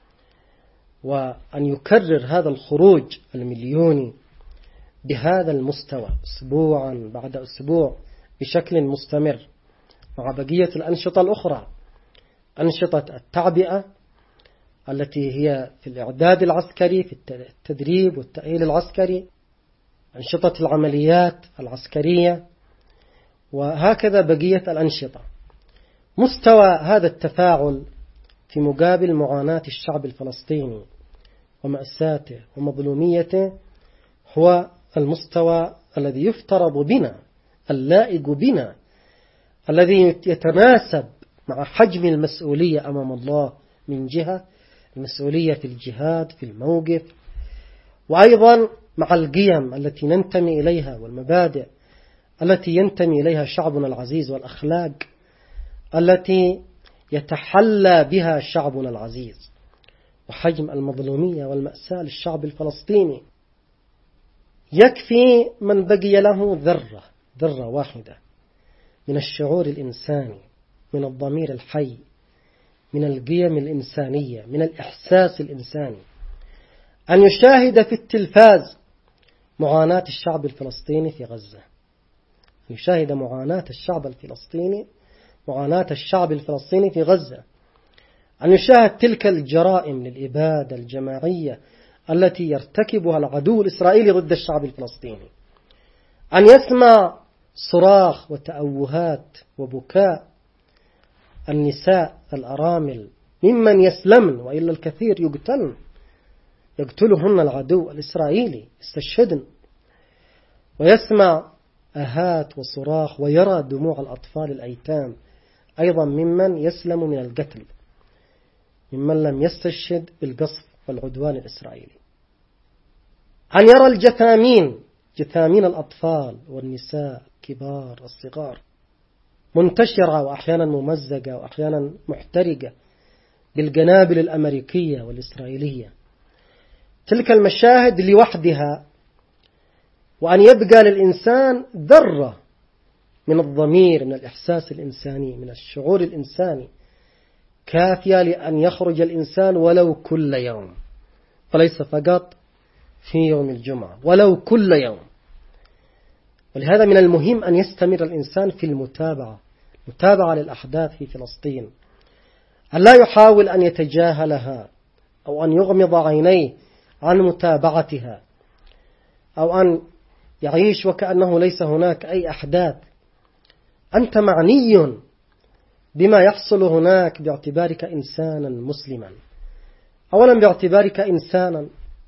[SPEAKER 1] وأن يكرر هذا الخروج المليوني بهذا المستوى أسبوعا بعد أسبوع بشكل مستمر مع بقية الأنشطة الأخرى، أنشطة التعبئة التي هي في الإعداد العسكري، في التدريب والتأهيل العسكري، أنشطة العمليات العسكرية، وهكذا بقية الأنشطة. مستوى هذا التفاعل في مقابل معاناة الشعب الفلسطيني ومأساته ومظلوميته هو المستوى الذي يفترض بنا، اللائق بنا، الذي يتناسب مع حجم المسؤولية أمام الله من جهة، المسؤولية في الجهاد في الموقف، وأيضا مع القيم التي ننتمي إليها والمبادئ التي ينتمي إليها شعبنا العزيز والأخلاق التي يتحلى بها شعبنا العزيز، وحجم المظلومية والمأساة للشعب الفلسطيني. يكفي من بقي له ذرة ذرة واحدة من الشعور الإنساني، من الضمير الحي، من القيم الإنسانية، من الإحساس الإنساني، أن يشاهد في التلفاز معاناة الشعب الفلسطيني في غزة، أن يشاهد معاناة الشعب الفلسطيني معاناة الشعب الفلسطيني في غزة، أن يشاهد تلك الجرائم للإبادة الجماعية التي يرتكبها العدو الإسرائيلي ضد الشعب الفلسطيني، أن يسمع صراخ وتأوهات وبكاء النساء الأرامل ممن يسلمن وإلا الكثير يقتلن، يقتلهن العدو الإسرائيلي يستشهدن، ويسمع آهات وصراخ ويرى دموع الأطفال الأيتام أيضا ممن يسلم من القتل، ممن لم يستشهد بالقصف والعدوان الإسرائيلي. أن يرى الجثامين، جثامين الأطفال والنساء كبار الصغار منتشرة وأحيانا ممزقة وأحيانا محترقة بالقنابل الأمريكية والإسرائيلية. تلك المشاهد لوحدها، وأن يبقى للإنسان ذرة من الضمير، من الإحساس الإنساني، من الشعور الإنساني، كافية لأن يخرج الإنسان ولو كل يوم، فليس فقط في يوم الجمعة، ولو كل يوم. ولهذا من المهم أن يستمر الإنسان في المتابعة، متابعة للأحداث في فلسطين، أن لا يحاول أن يتجاهلها أو أن يغمض عينيه عن متابعتها، أو أن يعيش وكأنه ليس هناك أي أحداث. أنت معني بما يحصل هناك باعتبارك إنسانا مسلما، أولا باعتبارك إنسانا،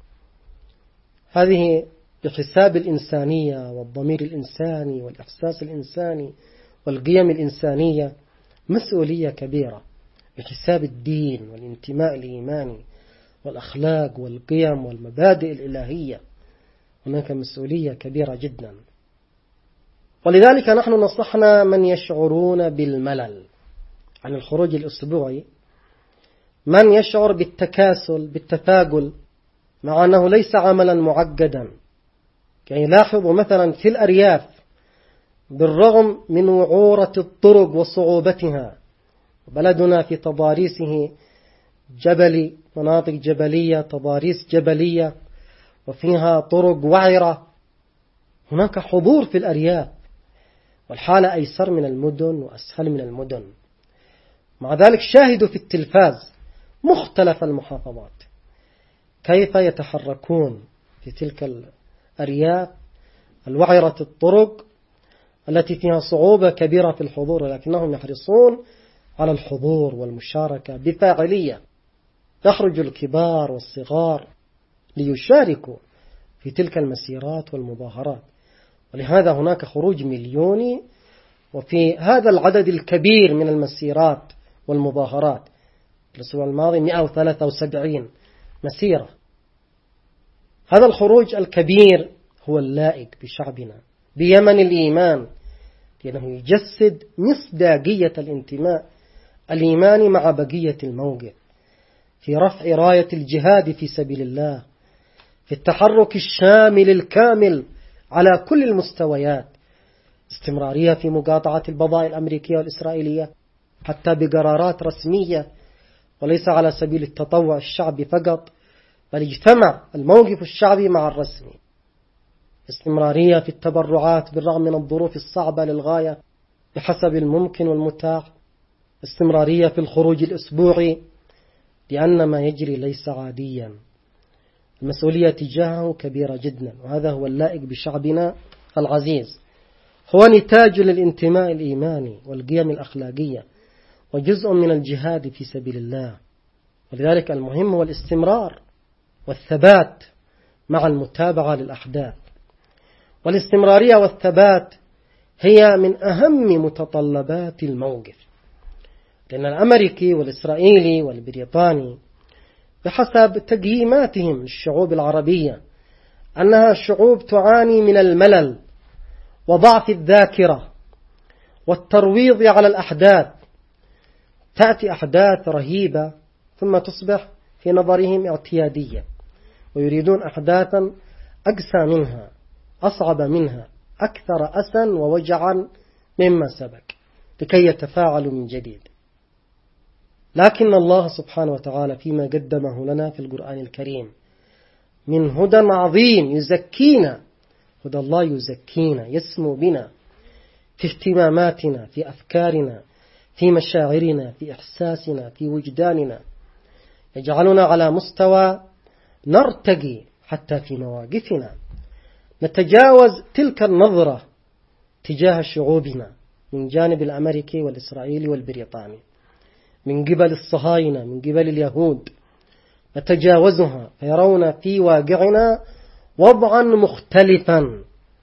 [SPEAKER 1] هذه بحساب الإنسانية والضمير الإنساني والإحساس الإنساني والقيم الإنسانية مسؤولية كبيرة، بحساب الدين والانتماء الإيماني والأخلاق والقيم والمبادئ الإلهية، هناك مسؤولية كبيرة جدا. ولذلك نحن نصحنا من يشعرون بالملل عن الخروج الأسبوعي، من يشعر بالتكاسل بالتثاقل مع أنه ليس عملا معقدا، يعني يلاحظوا مثلا في الأرياف بالرغم من وعورة الطرق وصعوبتها، بلدنا في تضاريسه جبلي، مناطق جبلية، تضاريس جبلية وفيها طرق وعرة، هناك حضور في الأرياف، والحالة أيسر من المدن وأسهل من المدن. مع ذلك شاهدوا في التلفاز مختلف المحافظات كيف يتحركون في تلك الأرياف الوعرة الطرق التي فيها صعوبة كبيرة في الحضور، ولكنهم يحرصون على الحضور والمشاركة بفاعلية. يخرج الكبار والصغار ليشاركوا في تلك المسيرات والمظاهرات. ولهذا هناك خروج مليوني، وفي هذا العدد الكبير من المسيرات والمظاهرات الأسبوع الماضي مئة وثلاثة وسبعين مسيرة. هذا الخروج الكبير هو اللائق بشعبنا بيمن الإيمان، لأنه يجسد مصداقية الانتماء الإيماني مع بقية الموقف في رفع راية الجهاد في سبيل الله، في التحرك الشامل الكامل على كل المستويات، استمرارية في مقاطعة البضائع الأمريكية والإسرائيلية حتى بقرارات رسمية وليس على سبيل التطوع الشعبي فقط، بل اجتمع الموقف الشعبي مع الرسمي. استمرارية في التبرعات بالرغم من الظروف الصعبة للغاية بحسب الممكن والمتاح. استمرارية في الخروج الأسبوعي لأن ما يجري ليس عاديا، المسؤولية تجاهه كبيرة جدا، وهذا هو اللائق بشعبنا العزيز. هو نتاج للانتماء الإيماني والقيم الأخلاقية وجزء من الجهاد في سبيل الله. ولذلك المهم هو الاستمرار والثبات مع المتابعة للأحداث. والاستمرارية والثبات هي من أهم متطلبات الموقف، لأن الأمريكي والإسرائيلي والبريطاني بحسب تقييماتهم للشعوب العربية أنها شعوب تعاني من الملل وضعف الذاكرة والترويض على الأحداث. تأتي أحداث رهيبة ثم تصبح في نظرهم اعتيادية، ويريدون أحداثا أقسى منها، أصعب منها، أكثر أسا ووجعا مما سبق لكي يتفاعلوا من جديد. لكن الله سبحانه وتعالى فيما قدمه لنا في القرآن الكريم من هدى عظيم يزكينا، هدى الله يزكينا يسمو بنا في اهتماماتنا، في أفكارنا، في مشاعرنا، في إحساسنا، في وجداننا، يجعلنا على مستوى نرتقي حتى في مواقفنا، نتجاوز تلك النظرة تجاه شعوبنا من جانب الأمريكي والإسرائيلي والبريطاني، من قبل الصهاينة، من قبل اليهود، نتجاوزها فيرون في واقعنا وضعا مختلفا،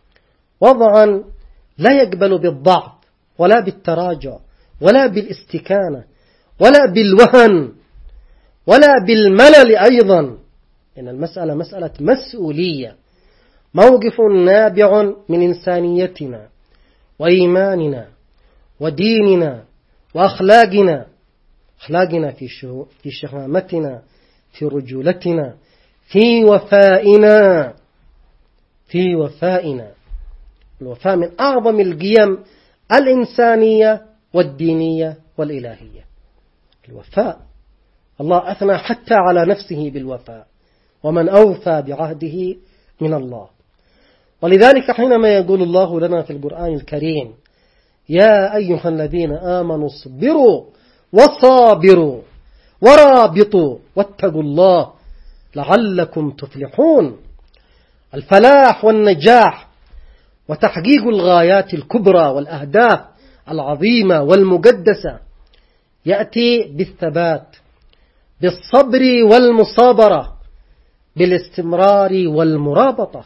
[SPEAKER 1] وضعا لا يقبل بالضعف ولا بالتراجع ولا بالاستكانة ولا بالوهن ولا بالملل أيضا، إن المسألة مسألة مسؤولية، موقف نابع من إنسانيتنا وإيماننا وديننا وأخلاقنا، أخلاقنا في في شهامتنا، في رجولتنا، في وفائنا، في وفائنا. الوفاء من أعظم القيم الإنسانية والدينية والإلهية. الوفاء الله أثنى حتى على نفسه بالوفاء، ومن أوفى بعهده من الله. ولذلك حينما يقول الله لنا في القرآن الكريم يا أيها الذين آمنوا اصبروا وصابروا ورابطوا واتقوا الله لعلكم تفلحون، الفلاح والنجاح وتحقيق الغايات الكبرى والأهداف العظيمة والمقدسة يأتي بالثبات، بالصبر والمصابرة، بالاستمرار والمرابطة.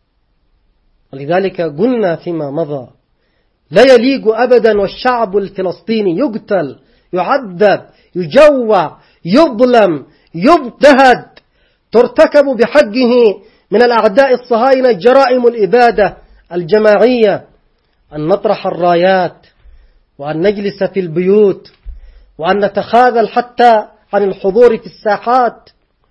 [SPEAKER 1] ولذلك قلنا فيما مضى لا يليق أبدا والشعب الفلسطيني يقتل، يعذب، يجوع، يظلم، يضطهد، ترتكب بحقه من الأعداء الصهاينة جرائم الإبادة الجماعية، أن نطرح الرايات وأن نجلس في البيوت وأن نتخاذل حتى عن الحضور في الساحات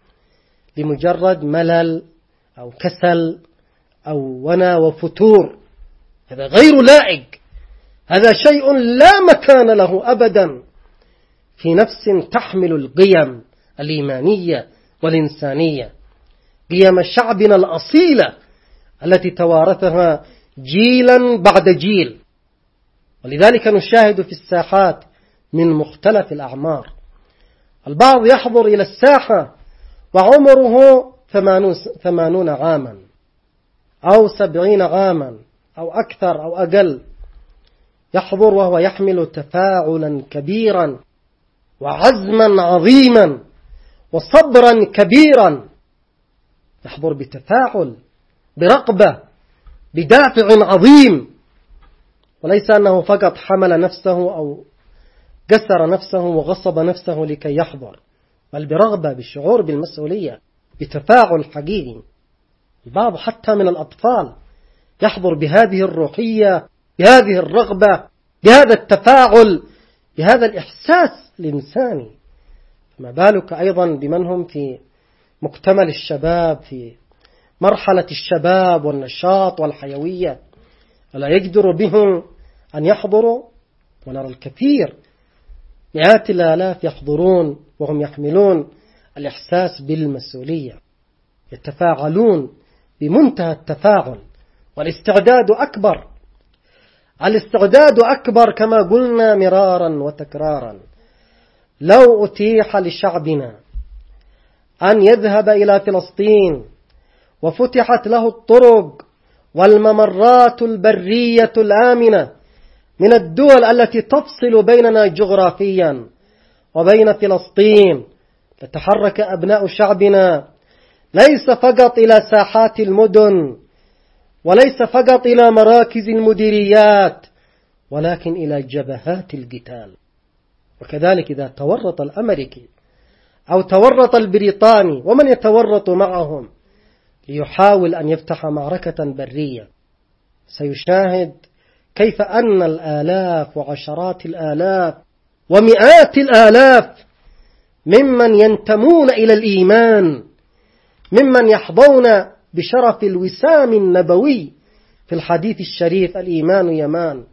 [SPEAKER 1] لمجرد ملل أو كسل أو ونا وفتور. هذا غير لائق، هذا شيء لا مكان له أبدا في نفس تحمل القيم الإيمانية والإنسانية، قيم شعبنا الأصيلة التي توارثها جيلا بعد جيل. ولذلك نشاهد في الساحات من مختلف الأعمار، البعض يحضر إلى الساحة وعمره ثمانون عاما أو سبعين عاما أو أكثر أو أقل، يحضر وهو يحمل تفاعلا كبيرا وعزما عظيما وصبرا كبيرا، يحضر بتفاعل برغبة، بدافع عظيم، وليس أنه فقط حمل نفسه أو كسر نفسه وغصب نفسه لكي يحضر، بل برغبة، بالشعور بالمسؤولية، بتفاعل حقيقي. البعض حتى من الأطفال يحضر بهذه الروحية، بهذه الرغبة، بهذا التفاعل، بهذا الإحساس الإنساني. ما بالك أيضا بمن هم في مكتمل الشباب، في مرحلة الشباب والنشاط والحيوية، ولا يقدر بهم أن يحضروا؟ ونرى الكثير، مئات الآلاف يحضرون وهم يحملون الإحساس بالمسؤولية، يتفاعلون بمنتهى التفاعل، والاستعداد أكبر. الاستعداد أكبر كما قلنا مرارا وتكرارا. لو أتيح لشعبنا أن يذهب إلى فلسطين وفتحت له الطرق والممرات البرية الآمنة من الدول التي تفصل بيننا جغرافيا وبين فلسطين، لتحرك أبناء شعبنا ليس فقط إلى ساحات المدن، وليس فقط إلى مراكز المديريات، ولكن إلى جبهات القتال. وكذلك إذا تورط الأمريكي أو تورط البريطاني ومن يتورط معهم ليحاول أن يفتح معركة برية، سيشاهد كيف أن الآلاف وعشرات الآلاف ومئات الآلاف ممن ينتمون إلى الإيمان، ممن يحظون بشرف الوسام النبوي في الحديث الشريف الإيمان يمان،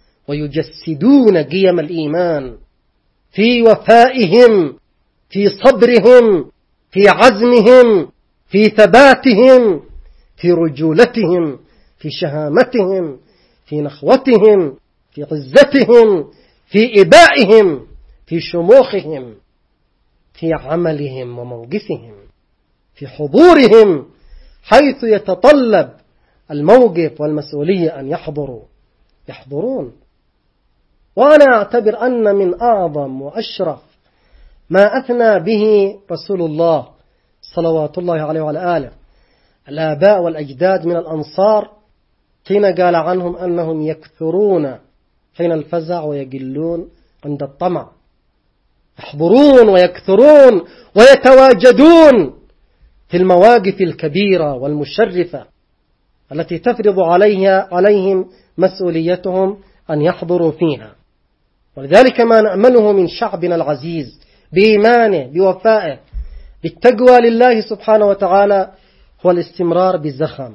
[SPEAKER 1] ويجسدون قيم الإيمان في وفائهم، في صبرهم، في عزمهم، في ثباتهم، في رجولتهم، في شهامتهم، في نخوتهم، في عزتهم، في إبائهم، في شموخهم، في عملهم وموقفهم، في حضورهم حيث يتطلب الموقف والمسؤولية أن يحضروا يحضرون. وأنا أعتبر أن من أعظم وأشرف ما أثنى به رسول الله صلوات الله عليه وعلى آله الآباء والأجداد من الأنصار حين قال عنهم أنهم يكثرون حين الفزع ويقلون عند الطمع، يحضرون ويكثرون ويتواجدون في المواقف الكبيرة والمشرفة التي تفرض عليها عليهم مسؤوليتهم أن يحضروا فيها. ولذلك ما نأمله من شعبنا العزيز بإيمانه، بوفائه، بالتقوى لله سبحانه وتعالى هو الاستمرار بزخم.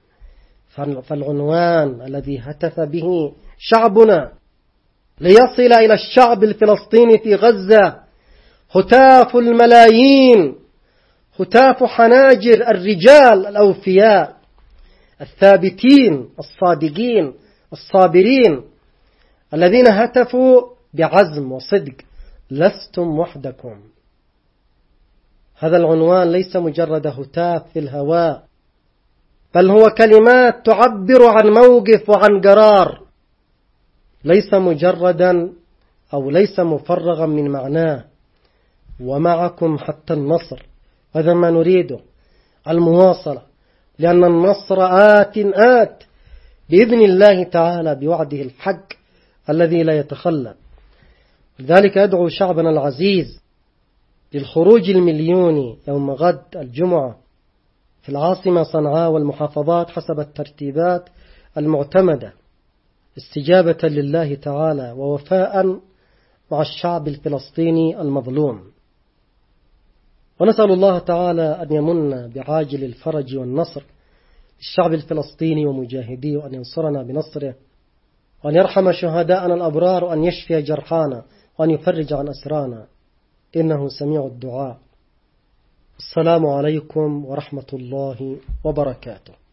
[SPEAKER 1] فالعنوان الذي هتف به شعبنا ليصل إلى الشعب الفلسطيني في غزة هتاف الملايين، هتاف حناجر الرجال الأوفياء الثابتين الصادقين الصابرين الذين هتفوا بعزم وصدق: لستم وحدكم. هذا العنوان ليس مجرد هتاف في الهواء، بل هو كلمات تعبر عن موقف وعن قرار، ليس مجردا أو ليس مفرغا من معناه. ومعكم حتى النصر، هذا ما نريده، المواصلة، لأن النصر آت آت بإذن الله تعالى بوعده الحق الذي لا يتخلى. لذلك أدعو شعبنا العزيز للخروج المليوني يوم غد الجمعة في العاصمة صنعاء والمحافظات حسب الترتيبات المعتمدة، استجابة لله تعالى ووفاء مع الشعب الفلسطيني المظلوم. ونسأل الله تعالى أن يمن بعاجل الفرج والنصر للشعب الفلسطيني ومجاهديه، وأن ينصرنا بنصره، وأن يرحم شهداءنا الأبرار، وأن يشفي جرحانا، وأن يفرج عن أسرانا، إنه سميع الدعاء. السلام عليكم ورحمة الله وبركاته.